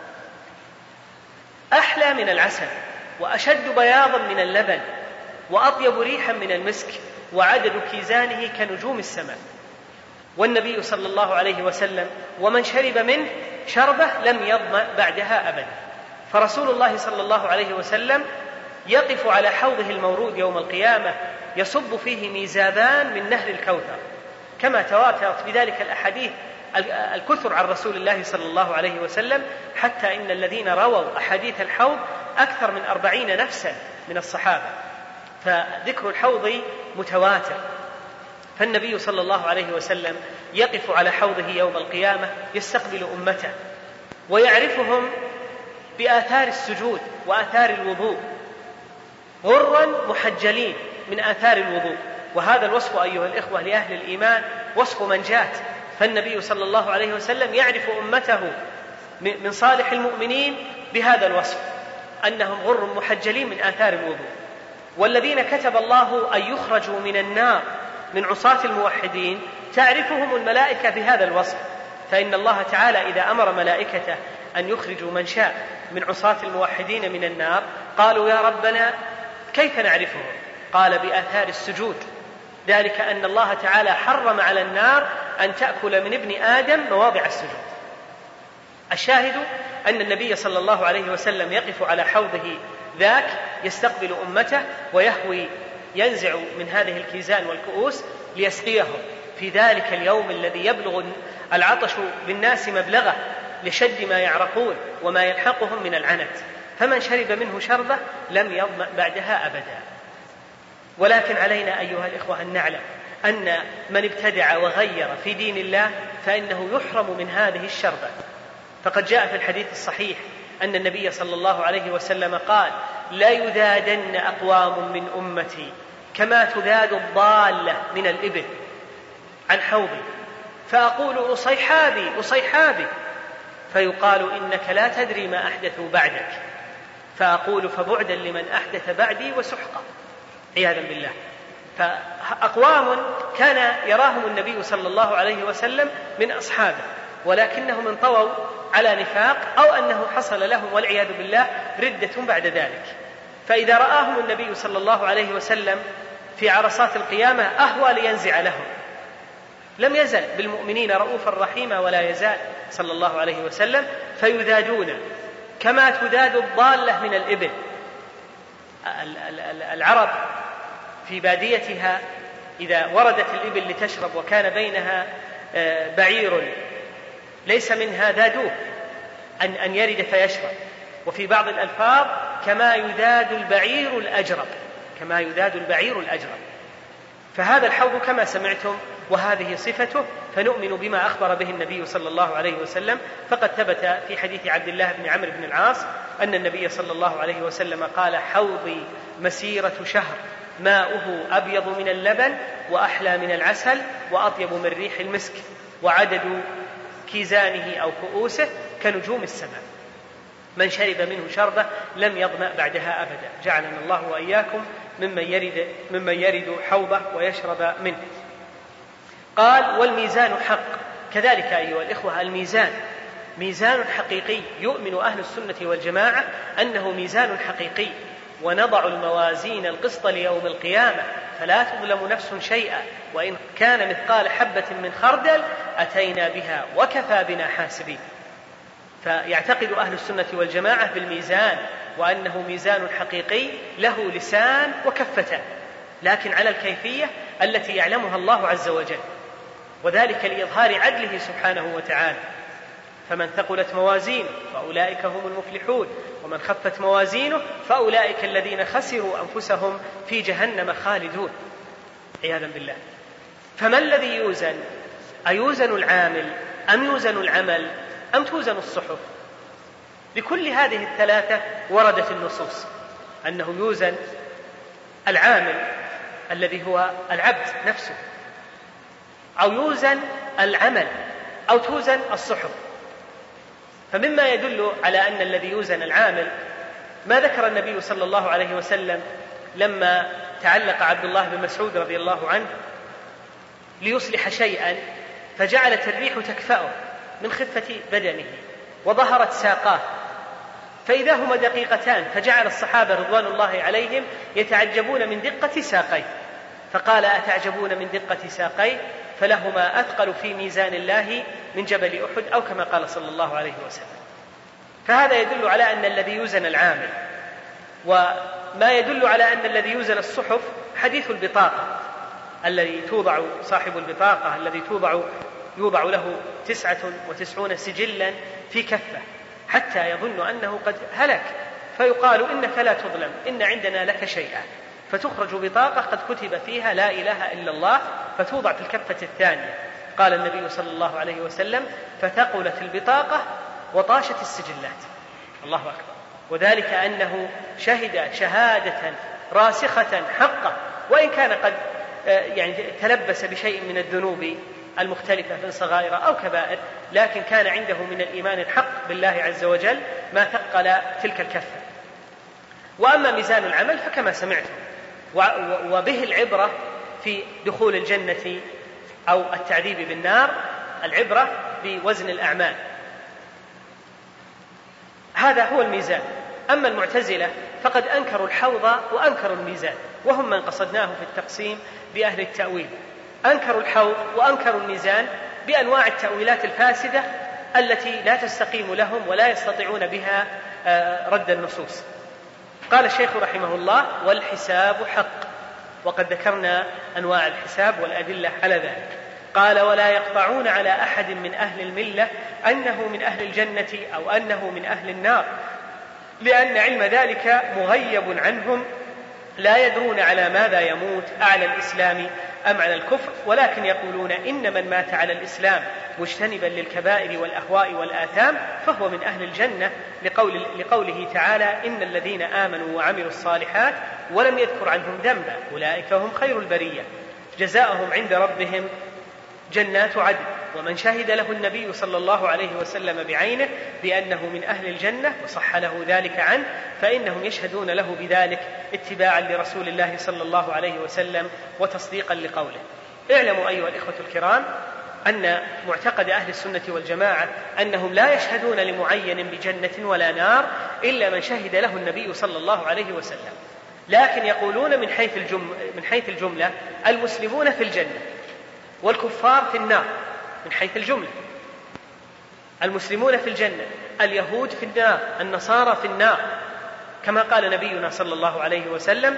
أحلى من العسل وأشد بياضا من اللبن وأطيب ريحا من المسك، وعدد كيزانه كنجوم السماء. والنبي صلى الله عليه وسلم ومن شرب منه شربه لم يظمأ بعدها أبدا. فرسول الله صلى الله عليه وسلم يقف على حوضه المورود يوم القيامة يصب فيه ميزابان من نهر الكوثر، كما تواترت بذلك الأحاديث الكثر عن رسول الله صلى الله عليه وسلم، حتى إن الذين رووا أحاديث الحوض أكثر من أربعين نفسا من الصحابة، فذكر الحوض متواتر. فالنبي صلى الله عليه وسلم يقف على حوضه يوم القيامة يستقبل أمته ويعرفهم بآثار السجود وآثار الوضوء، غرا محجلين من آثار الوضوء. وهذا الوصف أيها الإخوة لأهل الإيمان وصف منجات. فالنبي صلى الله عليه وسلم يعرف أمته من صالح المؤمنين بهذا الوصف، أنهم غر محجلين من آثار الوضوء. والذين كتب الله أن يخرجوا من النار من عصاة الموحدين تعرفهم الملائكة بهذا الوصف، فإن الله تعالى إذا أمر ملائكته أن يخرجوا من شاء من عصاة الموحدين من النار قالوا يا ربنا كيف نعرفهم؟ قال بآثار السجود، ذلك أن الله تعالى حرم على النار أن تأكل من ابن آدم مواضع السجود. الشاهد أن النبي صلى الله عليه وسلم يقف على حوضه ذاك يستقبل أمته ويهوي ينزع من هذه الكيزان والكؤوس ليسقيهم في ذلك اليوم الذي يبلغ العطش بالناس مبلغه لشد ما يعرقون وما يلحقهم من العنت، فمن شرب منه شربة لم يظمأ بعدها أبدا. ولكن علينا أيها الإخوة أن نعلم أن من ابتدع وغير في دين الله فإنه يحرم من هذه الشربة. فقد جاء في الحديث الصحيح أن النبي صلى الله عليه وسلم قال: لا يذادن أقوام من أمتي كما تذاد الضالة من الإبل عن حوضي، فأقول أصيحابي أصيحابي، فيقال إنك لا تدري ما أحدثوا بعدك، فأقول فبعدا لمن أحدث بعدي وسحقا، عياذا بالله. فأقوام كان يراهم النبي صلى الله عليه وسلم من أصحابه، ولكنهم انطووا على نفاق أو أنه حصل لهم والعياذ بالله ردة بعد ذلك. فإذا رآهم النبي صلى الله عليه وسلم في عرصات القيامة أهوى لينزع لهم. لم يزل بالمؤمنين رؤوفا رحيما ولا يزال صلى الله عليه وسلم، فيذادون كما تذاد الضالة من الإبل. العرب في باديتها إذا وردت الإبل لتشرب وكان بينها بعير ليس منها ذادوه أن أن يرد فيشرب. وفي بعض الألفاظ كما يذاد البعير الأجرب، كما يذاد البعير الأجرب. فهذا الحوض كما سمعتم وهذه صفته، فنؤمن بما أخبر به النبي صلى الله عليه وسلم. فقد ثبت في حديث عبد الله بن عمرو بن العاص أن النبي صلى الله عليه وسلم قال: حوضي مسيرة شهر ماؤه أبيض من اللبن وأحلى من العسل وأطيب من ريح المسك، وعدد كيزانه أو كؤوسه كنجوم السماء، من شرب منه شربة لم يظمأ بعدها أبدا. جعلنا الله وإياكم ممن يرد, ممن يرد حوضه ويشرب منه. قال: والميزان حق. كذلك أيها الإخوة الميزان ميزان حقيقي، يؤمن أهل السنة والجماعة أنه ميزان حقيقي. ونضع الموازين القسط ليوم القيامة فلا تظلم نفس شيئا وإن كان مثقال حبة من خردل أتينا بها وكفى بنا حاسبين. فيعتقد أهل السنة والجماعة بالميزان وأنه ميزان حقيقي له لسان وكفتان، لكن على الكيفية التي يعلمها الله عز وجل، وذلك لإظهار عدله سبحانه وتعالى. فمن ثقلت موازينه فأولئك هم المفلحون، ومن خفت موازينه فأولئك الذين خسروا أنفسهم في جهنم خالدون، عياذا بالله. فما الذي يوزن؟ أيوزن العامل أم يوزن العمل أم توزن الصحف؟ بكل هذه الثلاثة وردت النصوص أنه يوزن العامل الذي هو العبد نفسه، أو يوزن العمل، أو توزن الصحف. فمما يدل على أن الذي يوزن العامل ما ذكر النبي صلى الله عليه وسلم لما تعلق عبد الله بن مسعود رضي الله عنه ليصلح شيئا فجعلت الريح تكفأه من خفة بدنه وظهرت ساقاه، فإذا هما دقيقتان، فجعل الصحابة رضوان الله عليهم يتعجبون من دقة ساقيه، فقال: أتعجبون من دقة ساقيه فلهما أثقل في ميزان الله من جبل أحد، أو كما قال صلى الله عليه وسلم. فهذا يدل على أن الذي يوزن العامل. وما يدل على أن الذي يوزن الصحف حديث البطاقة الذي توضع صاحب البطاقة الذي توضع يوضع له تسعة وتسعون سجلا في كفة حتى يظن أنه قد هلك، فيقال: إنك لا تظلم، إن عندنا لك شيئا، فتخرج بطاقة قد كتب فيها لا إله إلا الله، فتوضع في الكفة الثانية. قال النبي صلى الله عليه وسلم: فثقلت البطاقة وطاشت السجلات. الله أكبر. وذلك أنه شهد شهادة راسخة حقا، وإن كان قد يعني تلبس بشيء من الذنوب المختلفة من صغائر أو كبائر، لكن كان عنده من الإيمان الحق بالله عز وجل ما ثقل تلك الكفة. وأما ميزان العمل فكما سمعتم، وبه العبرة في دخول الجنة أو التعذيب بالنار، العبرة بوزن الأعمال، هذا هو الميزان. أما المعتزلة فقد أنكروا الحوض وأنكروا الميزان، وهم من قصدناه في التقسيم بأهل التأويل. أنكروا الحوض وأنكروا الميزان بأنواع التأويلات الفاسدة التي لا تستقيم لهم ولا يستطيعون بها رد النصوص. قال الشيخ رحمه الله: والحساب حق. وقد ذكرنا أنواع الحساب والأدلة على ذلك. قال: ولا يقطعون على أحد من أهل الملة أنه من أهل الجنة أو أنه من أهل النار، لأن علم ذلك مغيب عنهم لا يدرون على ماذا يموت، أعلى الإسلام أم على الكفر، ولكن يقولون إن من مات على الإسلام مجتنبا للكبائر والأهواء والآثام فهو من أهل الجنة، لقول لقوله تعالى إن الذين آمنوا وعملوا الصالحات ولم يذكر عنهم ذنبا أولئك هم خير البرية جزاؤهم عند ربهم جنات عدن. ومن شهد له النبي صلى الله عليه وسلم بعينه بأنه من أهل الجنة وصح له ذلك عنه فإنهم يشهدون له بذلك اتباعا لرسول الله صلى الله عليه وسلم وتصديقا لقوله. اعلموا أيها الإخوة الكرام أن معتقد أهل السنة والجماعة أنهم لا يشهدون لمعين بجنة ولا نار إلا من شهد له النبي صلى الله عليه وسلم، لكن يقولون من حيث الجملة, من حيث الجملة المسلمون في الجنة والكفار في النار. من حيث الجملة المسلمون في الجنة، اليهود في النار، النصارى في النار، كما قال نبينا صلى الله عليه وسلم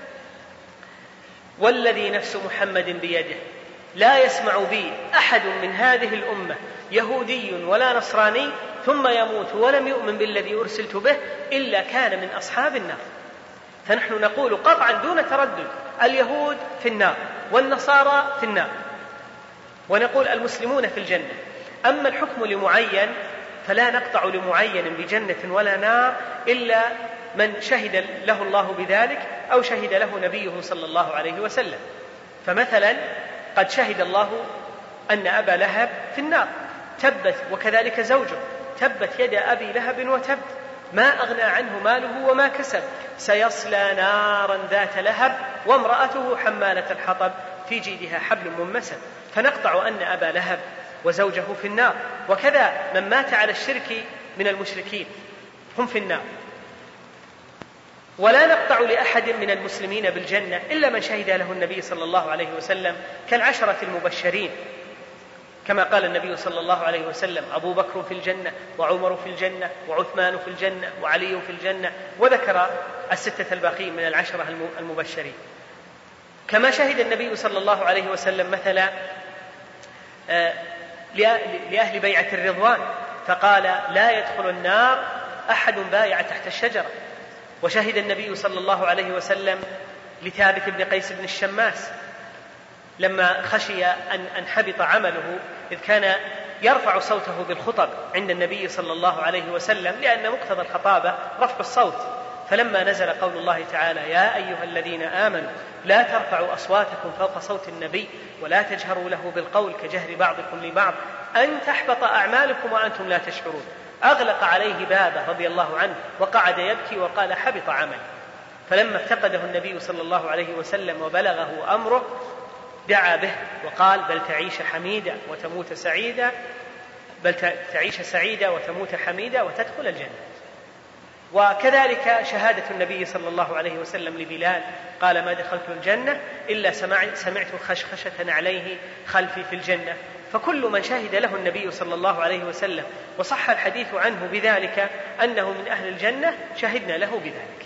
والذي نفس محمد بيده لا يسمع بي أحد من هذه الأمة يهودي ولا نصراني ثم يموت ولم يؤمن بالذي أرسلت به إلا كان من أصحاب النار. فنحن نقول قطعا دون تردد اليهود في النار والنصارى في النار، ونقول المسلمون في الجنة. أما الحكم لمعين فلا نقطع لمعين بجنة ولا نار إلا من شهد له الله بذلك أو شهد له نبيه صلى الله عليه وسلم. فمثلا قد شهد الله أن أبا لهب في النار تبت، وكذلك زوجه تبت يد أبي لهب وتب ما أغنى عنه ماله وما كسب سيصلى نارا ذات لهب وامرأته حمالة الحطب في جيدها حبل من مسد. فنقطع أن أبا لهب وزوجه في النار، وكذا من مات على الشرك من المشركين هم في النار. ولا نقطع لأحد من المسلمين بالجنة إلا من شهد له النبي صلى الله عليه وسلم كالعشرة المبشرين، كما قال النبي صلى الله عليه وسلم أبو بكر في الجنة وعمر في الجنة وعثمان في الجنة وعلي في الجنة، وذكر الستة الباقين من العشرة المبشرين. كما شهد النبي صلى الله عليه وسلم مثلا لأهل بيعة الرضوان فقال لا يدخل النار أحد بايع تحت الشجرة. وشهد النبي صلى الله عليه وسلم لثابت بن قيس بن الشماس لما خشي أن حبط عمله، إذ كان يرفع صوته بالخطب عند النبي صلى الله عليه وسلم لأن مقتضى الخطابة رفع الصوت، فلما نزل قول الله تعالى يا أيها الذين آمنوا لا ترفعوا أصواتكم فوق صوت النبي ولا تجهروا له بالقول كجهر بعضكم لبعض أن تحبط أعمالكم وأنتم لا تشعرون، أغلق عليه بابه رضي الله عنه وقعد يبكي وقال حبط عمل. فلما افتقده النبي صلى الله عليه وسلم وبلغه أمره دعا به وقال بل تعيش حميدا وتموت سعيدا، بل تعيش سعيدا وتموت حميدا وتدخل الجنة. وكذلك شهادة النبي صلى الله عليه وسلم لبلال قال ما دخلت الجنة إلا سمعت خشخشة عليه خلفي في الجنة. فكل من شهد له النبي صلى الله عليه وسلم وصح الحديث عنه بذلك أنه من أهل الجنة شهدنا له بذلك.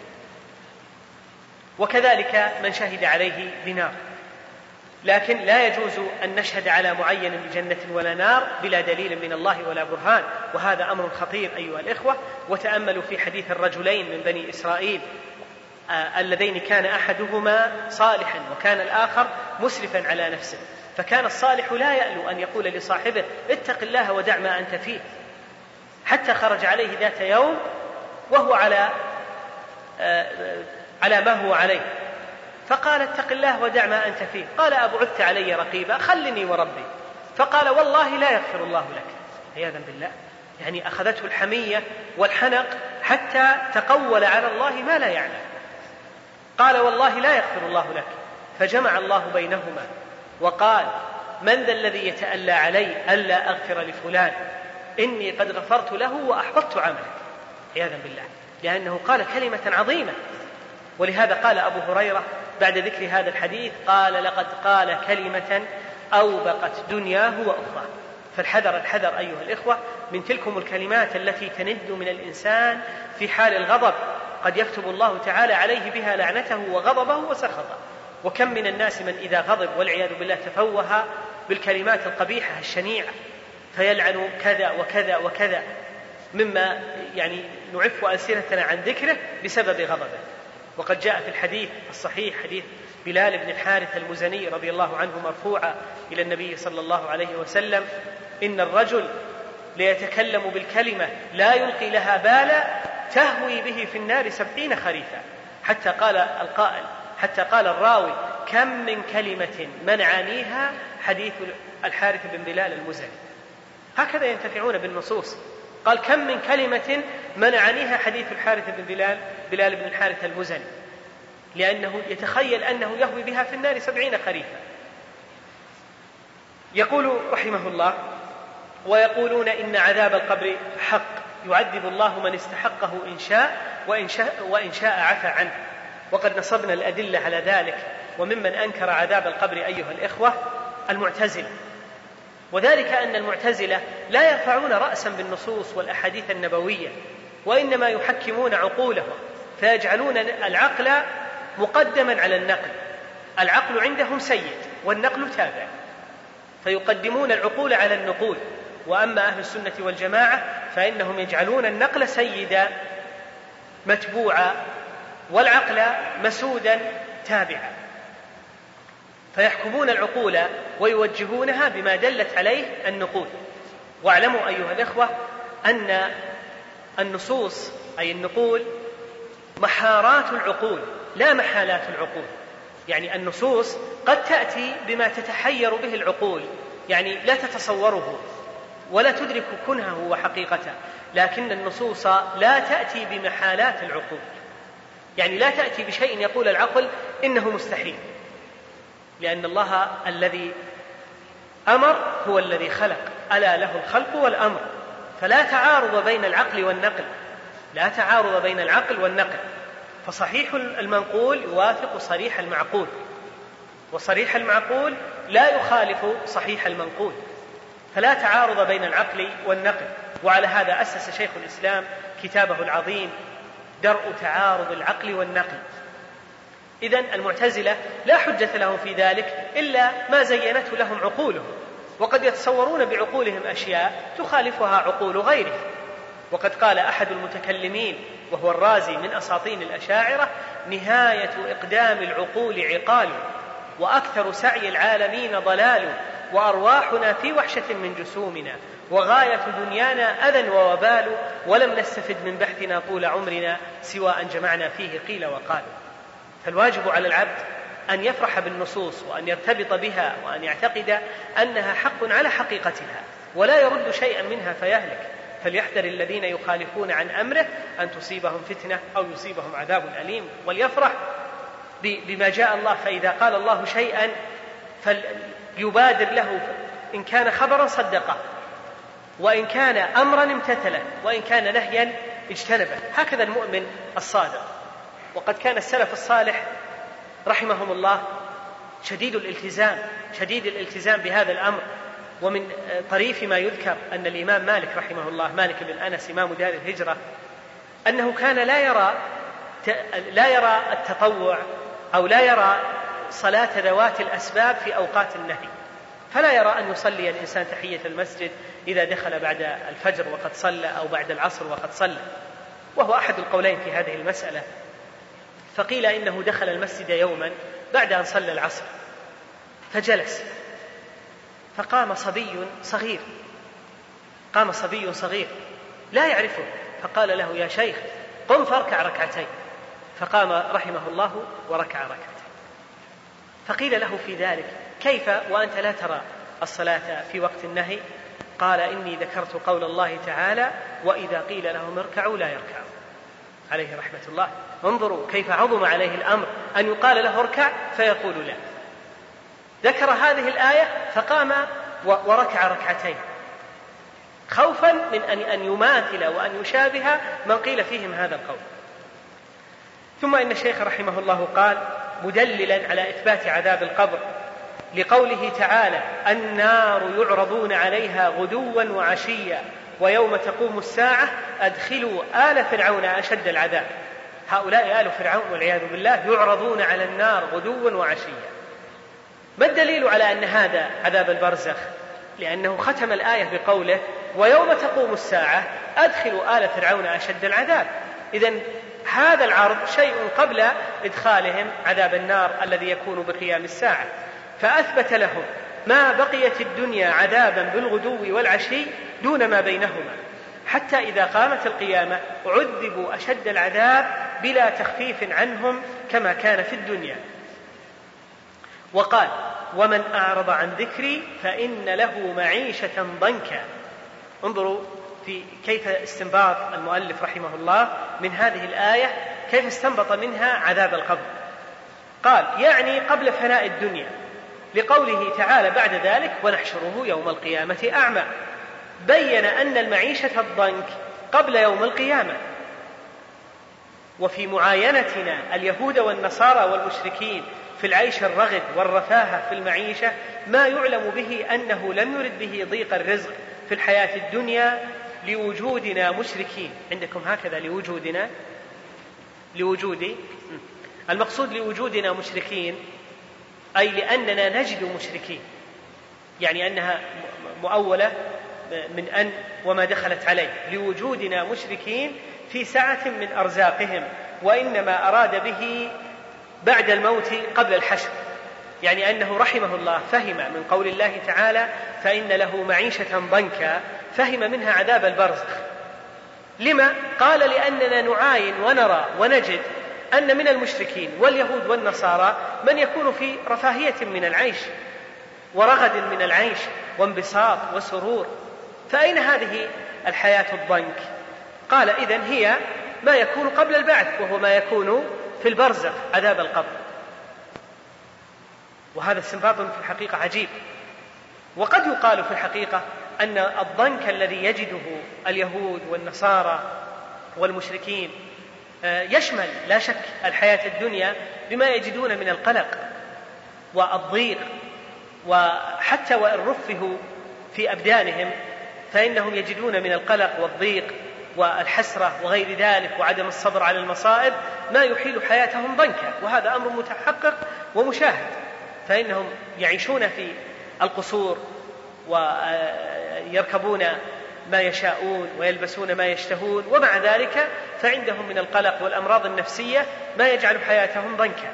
وكذلك من شهد عليه بنار، لكن لا يجوز أن نشهد على معين بجنة ولا نار بلا دليل من الله ولا برهان، وهذا أمر خطير أيها الإخوة. وتأملوا في حديث الرجلين من بني إسرائيل آه اللذين كان أحدهما صالحا وكان الآخر مسرفا على نفسه، فكان الصالح لا يألو أن يقول لصاحبه اتق الله ودع ما أنت فيه، حتى خرج عليه ذات يوم وهو على آه على ما هو عليه، فقال اتق الله ودع ما أنت فيه، قال أبعثت علي رقيبا خلني وربي، فقال والله لا يغفر الله لك، عياذا بالله. يعني أخذته الحمية والحنق حتى تقول على الله ما لا يعلم، قال والله لا يغفر الله لك، فجمع الله بينهما وقال من ذا الذي يتألى علي ألا أغفر لفلان إني قد غفرت له وأحبطت عمله، عياذا بالله، لأنه قال كلمة عظيمة. ولهذا قال أبو هريرة بعد ذكر هذا الحديث قال لقد قال كلمة أوبقت دنياه وأخرى. فالحذر الحذر أيها الإخوة من تلكم الكلمات التي تند من الإنسان في حال الغضب، قد يكتب الله تعالى عليه بها لعنته وغضبه وسخطه. وكم من الناس من إذا غضب والعياذ بالله تفوه بالكلمات القبيحة الشنيعة فيلعن كذا وكذا وكذا، مما يعني نعف ألسنتنا عن ذكره بسبب غضبه. وقد جاء في الحديث الصحيح حديث بلال بن الحارث المزني رضي الله عنه مرفوعا إلى النبي صلى الله عليه وسلم: إن الرجل ليتكلم بالكلمة لا يلقي لها بالا تهوي به في النار سبعين خريفا، حتى قال القائل حتى قال الراوي: كم من كلمة منعنيها حديث الحارث بن بلال المزني. هكذا ينتفعون بالنصوص. قال: كم من كلمة منعنيها حديث الحارث بن بلال بلال بن الحارث المزني، لأنه يتخيل أنه يهوي بها في النار سبعين خريفا. يقول رحمه الله: ويقولون إن عذاب القبر حق يعذب الله من استحقه إن شاء وإن شاء, وإن شاء عفى عنه. وقد نصبنا الأدلة على ذلك. وممن أنكر عذاب القبر أيها الإخوة المعتزلة، وذلك أن المعتزلة لا يرفعون رأسا بالنصوص والأحاديث النبوية، وإنما يحكمون عقولهم فيجعلون العقل مقدما على النقل. العقل عندهم سيد والنقل تابع، فيقدمون العقول على النقول. وأما أهل السنة والجماعة فإنهم يجعلون النقل سيدا متبوعا والعقل مسودا تابعا، فيحكمون العقول ويوجهونها بما دلت عليه النقول. واعلموا أيها الإخوة أن النصوص أي النقول محارات العقول لا محالات العقول. يعني النصوص قد تأتي بما تتحير به العقول، يعني لا تتصوره ولا تدرك كنهه وحقيقته، لكن النصوص لا تأتي بمحالات العقول. يعني لا تأتي بشيء يقول العقل إنه مستحيل، لأن الله الذي أمر هو الذي خلق، ألا له الخلق والأمر. فلا تعارض بين العقل والنقل، لا تعارض بين العقل والنقل. فصحيح المنقول يوافق صريح المعقول، وصريح المعقول لا يخالف صحيح المنقول، فلا تعارض بين العقل والنقل. وعلى هذا أسس شيخ الإسلام كتابه العظيم درء تعارض العقل والنقل. إذن المعتزلة لا حجة لهم في ذلك إلا ما زينته لهم عقولهم، وقد يتصورون بعقولهم أشياء تخالفها عقول غيره. وقد قال أحد المتكلمين وهو الرازي من أساطين الأشاعرة: نهاية إقدام العقول عقال، وأكثر سعي العالمين ضلال، وأرواحنا في وحشة من جسومنا، وغاية دنيانا أذى ووبال، ولم نستفد من بحثنا طول عمرنا سوى أن جمعنا فيه قيل وقال. فالواجب على العبد أن يفرح بالنصوص وأن يرتبط بها وأن يعتقد أنها حق على حقيقتها ولا يرد شيئا منها فيهلك. فليحذر الذين يخالفون عن أمره أن تصيبهم فتنة أو يصيبهم عذاب أليم، وليفرح بما جاء الله. فإذا قال الله شيئا فليبادر له، إن كان خبرا صدقه، وإن كان أمرا امتثله، وإن كان نهيا اجتنبه. هكذا المؤمن الصادق. وقد كان السلف الصالح رحمهم الله شديد الالتزام شديد الالتزام بهذا الأمر. ومن طريف ما يذكر أن الإمام مالك رحمه الله، مالك بن أنس إمام دار الهجرة، أنه كان لا يرى لا يرى التطوع أو لا يرى صلاة ذوات الأسباب في أوقات النهي، فلا يرى أن يصلي الإنسان تحية المسجد إذا دخل بعد الفجر وقد صلى أو بعد العصر وقد صلى، وهو أحد القولين في هذه المسألة. فقيل إنه دخل المسجد يوما بعد أن صلى العصر فجلس، فقام صبي صغير قام صبي صغير لا يعرفه، فقال له: يا شيخ قم فاركع ركعتين. فقام رحمه الله وركع ركعتين. فقيل له في ذلك: كيف وأنت لا ترى الصلاة في وقت النهي؟ قال: إني ذكرت قول الله تعالى: وإذا قيل لهم اركعوا لا يركعوا، عليه رحمة الله. انظروا كيف عظم عليه الأمر أن يقال له اركع فيقول لا. ذكر هذه الآية فقام وركع ركعتين خوفا من أن يماثل وأن يشابه من قيل فيهم هذا القول. ثم إن الشيخ رحمه الله قال مدللا على إثبات عذاب القبر لقوله تعالى: النار يعرضون عليها غدوا وعشيا ويوم تقوم الساعة أدخلوا آل فرعون أشد العذاب. هؤلاء آل فرعون والعياذ بالله يعرضون على النار غدوا وعشيا. ما الدليل على أن هذا عذاب البرزخ؟ لأنه ختم الآية بقوله: ويوم تقوم الساعة أدخلوا آل فرعون أشد العذاب. إذن هذا العرض شيء قبل إدخالهم عذاب النار الذي يكون بقيام الساعة، فأثبت لهم ما بقيت الدنيا عذابا بالغدو والعشي دون ما بينهما، حتى إذا قامت القيامة عذبوا أشد العذاب بلا تخفيف عنهم كما كان في الدنيا. وقال: ومن أعرض عن ذكري فإن له معيشة ضنكا. انظروا في كيف استنباط المؤلف رحمه الله من هذه الآية، كيف استنبط منها عذاب القبر. قال: يعني قبل فناء الدنيا، لقوله تعالى بعد ذلك: ونحشره يوم القيامة أعمى، بين أن المعيشة الضنك قبل يوم القيامة. وفي معاينتنا اليهود والنصارى والمشركين في العيش الرغد والرفاهة في المعيشة ما يعلم به أنه لم يرد به ضيق الرزق في الحياة الدنيا لوجودنا مشركين. عندكم هكذا لوجودنا، لوجود المقصود لوجودنا مشركين أي لأننا نجد مشركين، يعني أنها مؤولة من أن وما دخلت عليه، لوجودنا مشركين في سعة من أرزاقهم، وإنما أراد به بعد الموت قبل الحشر، يعني أنه رحمه الله فهم من قول الله تعالى: فإن له معيشة ضنكا، فهم منها عذاب البرزخ. لما؟ قال: لأننا نعاين ونرى ونجد أن من المشركين واليهود والنصارى من يكون في رفاهية من العيش ورغد من العيش وانبساط وسرور، فأين هذه الحياة الضنك؟ قال: إذن هي ما يكون قبل البعث، وهو ما يكون في البرزخ عذاب القبر. وهذا استنباط في الحقيقة عجيب. وقد يقال في الحقيقة أن الضنك الذي يجده اليهود والنصارى والمشركين يشمل لا شك الحياة الدنيا بما يجدون من القلق والضيق، وحتى وإن رفهوا في أبدانهم فإنهم يجدون من القلق والضيق والحسرة وغير ذلك وعدم الصبر على المصائب ما يحيل حياتهم ضنكا، وهذا أمر متحقق ومشاهد. فإنهم يعيشون في القصور ويركبون ما يشاءون ويلبسون ما يشتهون، ومع ذلك فعندهم من القلق والأمراض النفسية ما يجعل حياتهم ضنكا.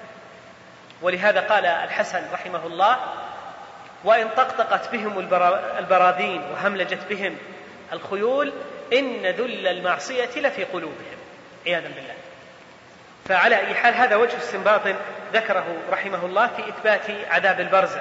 ولهذا قال الحسن رحمه الله: وإن طقطقت بهم البراذين وهملجت بهم الخيول إن ذل المعصية لفي قلوبهم، عياذا بالله. فعلى أي حال هذا وجه استنباط ذكره رحمه الله في إثبات عذاب البرزخ.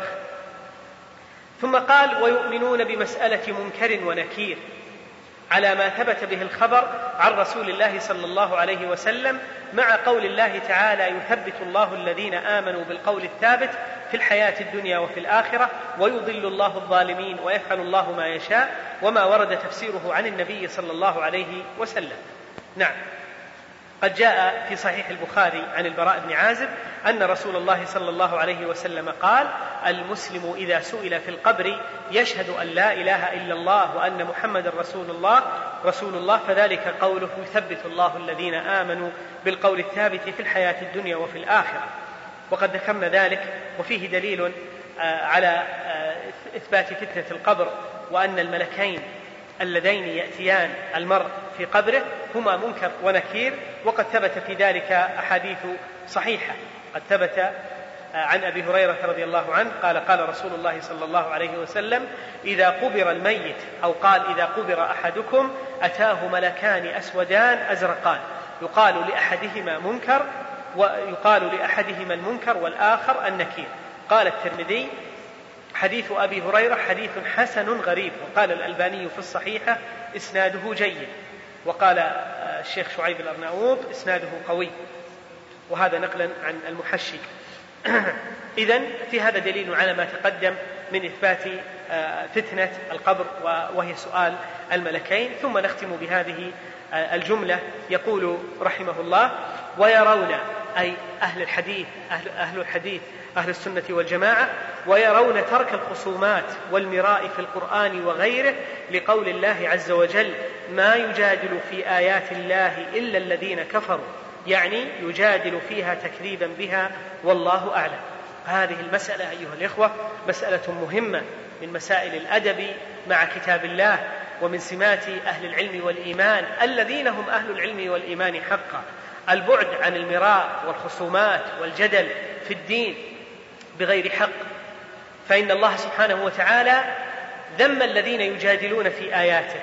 ثم قال: ويؤمنون بمسألة منكر ونكير على ما ثبت به الخبر عن رسول الله صلى الله عليه وسلم، مع قول الله تعالى: يثبت الله الذين آمنوا بالقول الثابت في الحياة الدنيا وفي الآخرة ويضل الله الظالمين ويفعل الله ما يشاء، وما ورد تفسيره عن النبي صلى الله عليه وسلم. نعم، قد جاء في صحيح البخاري عن البراء بن عازب أن رسول الله صلى الله عليه وسلم قال: المسلم إذا سئل في القبر يشهد أن لا إله إلا الله وأن محمد رسول الله رسول الله فذلك قوله: يثبت الله الذين آمنوا بالقول الثابت في الحياة الدنيا وفي الآخرة. وقد ذكرنا ذلك، وفيه دليل على إثبات فتنة القبر، وأن الملكين اللذين يأتيان المرء في قبره هما منكر ونكير، وقد ثبت في ذلك أحاديث صحيحة. قد ثبت عن أبي هريرة رضي الله عنه قال: قال رسول الله صلى الله عليه وسلم: إذا قبر الميت، أو قال: إذا قبر أحدكم أتاه ملكان أسودان أزرقان، يقال لأحدهما منكر ويقال لأحدهما المنكر والآخر النكير. قال الترمذي: حديث أبي هريرة حديث حسن غريب. وقال الألباني في الصحيحة: إسناده جيد. وقال الشيخ شعيب الأرناؤوط: إسناده قوي. وهذا نقلا عن المحشي. إذن في هذا دليل على ما تقدم من إثبات فتنة القبر وهي سؤال الملكين. ثم نختم بهذه الجملة، يقول رحمه الله: ويرون، أي أهل الحديث أهل, أهل الحديث أهل السنة والجماعة، ويرون ترك الخصومات والمراء في القرآن وغيره لقول الله عز وجل: ما يجادل في آيات الله إلا الذين كفروا، يعني يجادل فيها تكذيبا بها والله أعلم. هذه المسألة أيها الإخوة مسألة مهمة من مسائل الأدب مع كتاب الله، ومن سمات أهل العلم والإيمان الذين هم أهل العلم والإيمان حقا البعد عن المراء والخصومات والجدل في الدين بغير حق، فإن الله سبحانه وتعالى ذم الذين يجادلون في آياته،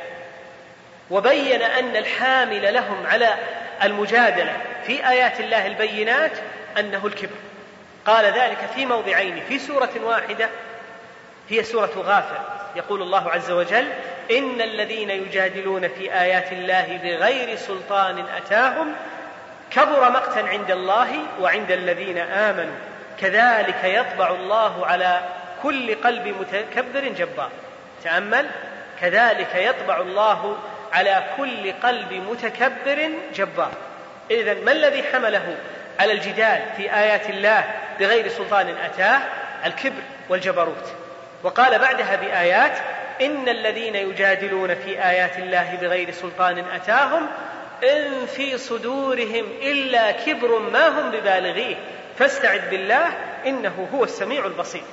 وبين أن الحامل لهم على المجادلة في آيات الله البينات أنه الكبر. قال ذلك في موضعين في سورة واحدة هي سورة غافر، يقول الله عز وجل: إن الذين يجادلون في آيات الله بغير سلطان أتاهم كبر مقتا عند الله وعند الذين آمنوا كذلك يطبع الله على كل قلب متكبر جبار. تأمل: كذلك يطبع الله على كل قلب متكبر جبار. إذن ما الذي حمله على الجدال في آيات الله بغير سلطان أتاه؟ الكبر والجبروت. وقال بعدها بآيات: إن الذين يجادلون في آيات الله بغير سلطان أتاهم إن في صدورهم إلا كبر ما هم ببالغيه فاستعذ بالله إنه هو السميع البصير.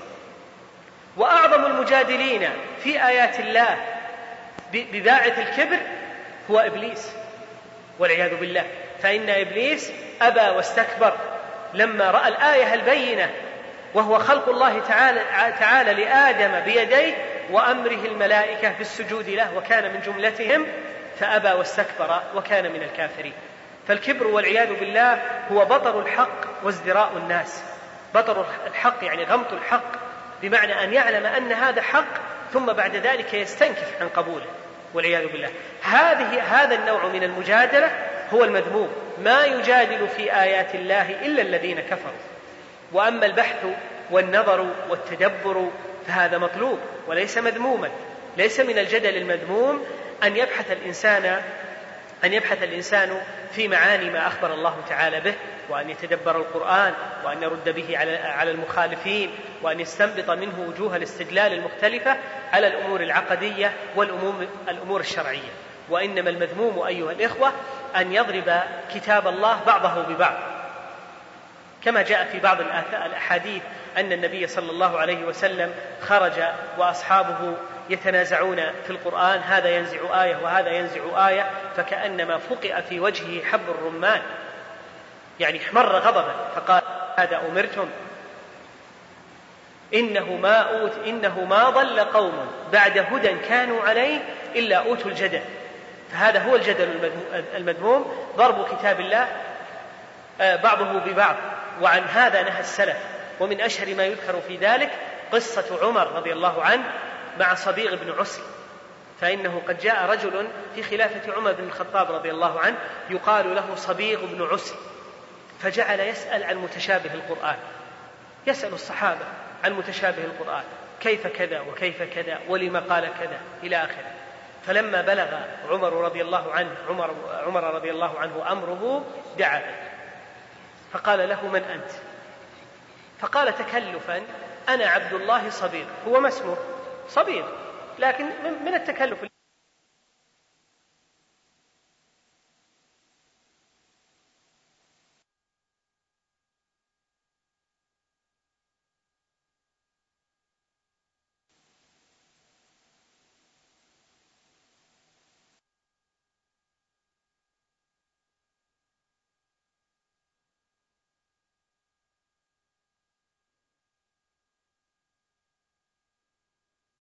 وأعظم المجادلين في آيات الله بباعث الكبر هو إبليس والعياذ بالله، فإن إبليس أبى واستكبر لما رأى الآية البينة وهو خلق الله تعالى, تعالى لآدم بيديه وأمره الملائكة بالسجود له وكان من جملتهم، فأبى واستكبر وكان من الكافرين. فالكبر والعياذ بالله هو بطر الحق وازدراء الناس. بطر الحق يعني غمط الحق، بمعنى أن يعلم أن هذا حق ثم بعد ذلك يستنكف عن قبوله والعياذ بالله. هذه هذا النوع من المجادلة هو المذموم، ما يجادل في آيات الله إلا الذين كفروا. وأما البحث والنظر والتدبر فهذا مطلوب وليس مذموما. ليس من الجدل المذموم أن يبحث الإنسان أن يبحث الإنسان في معاني ما أخبر الله تعالى به، وأن يتدبر القرآن، وأن يرد به على المخالفين، وأن يستنبط منه وجوه الاستدلال المختلفة على الأمور العقدية والأمور الشرعية. وإنما المذموم أيها الإخوة أن يضرب كتاب الله بعضه ببعض، كما جاء في بعض الأحاديث أن النبي صلى الله عليه وسلم خرج وأصحابه يتنازعون في القرآن، هذا ينزع آية وهذا ينزع آية، فكأنما فقئ في وجهه حب الرمان، يعني احمر غضبا، فقال: هذا أمرتم إنه ما أوت إنه ما ضل قوم بعد هدى كانوا عليه إلا أوتوا الجدل. فهذا هو الجدل المذموم، ضرب كتاب الله بعضه ببعض. وعن هذا نهى السلف، ومن أشهر ما يذكر في ذلك قصة عمر رضي الله عنه مع صبيغ بن عسل، فإنه قد جاء رجل في خلافة عمر بن الخطاب رضي الله عنه يقال له صبيغ بن عسل، فجعل يسأل عن متشابه القرآن، يسأل الصحابة عن متشابه القرآن، كيف كذا وكيف كذا ولما قال كذا إلى آخره. فلما بلغ عمر رضي الله عنه عمر, عمر رضي الله عنه أمره دعا، فقال له: من أنت؟ فقال تكلفا: أنا عبد الله صبيغ. هو ما اسمه؟ صبيغ، لكن من التكلف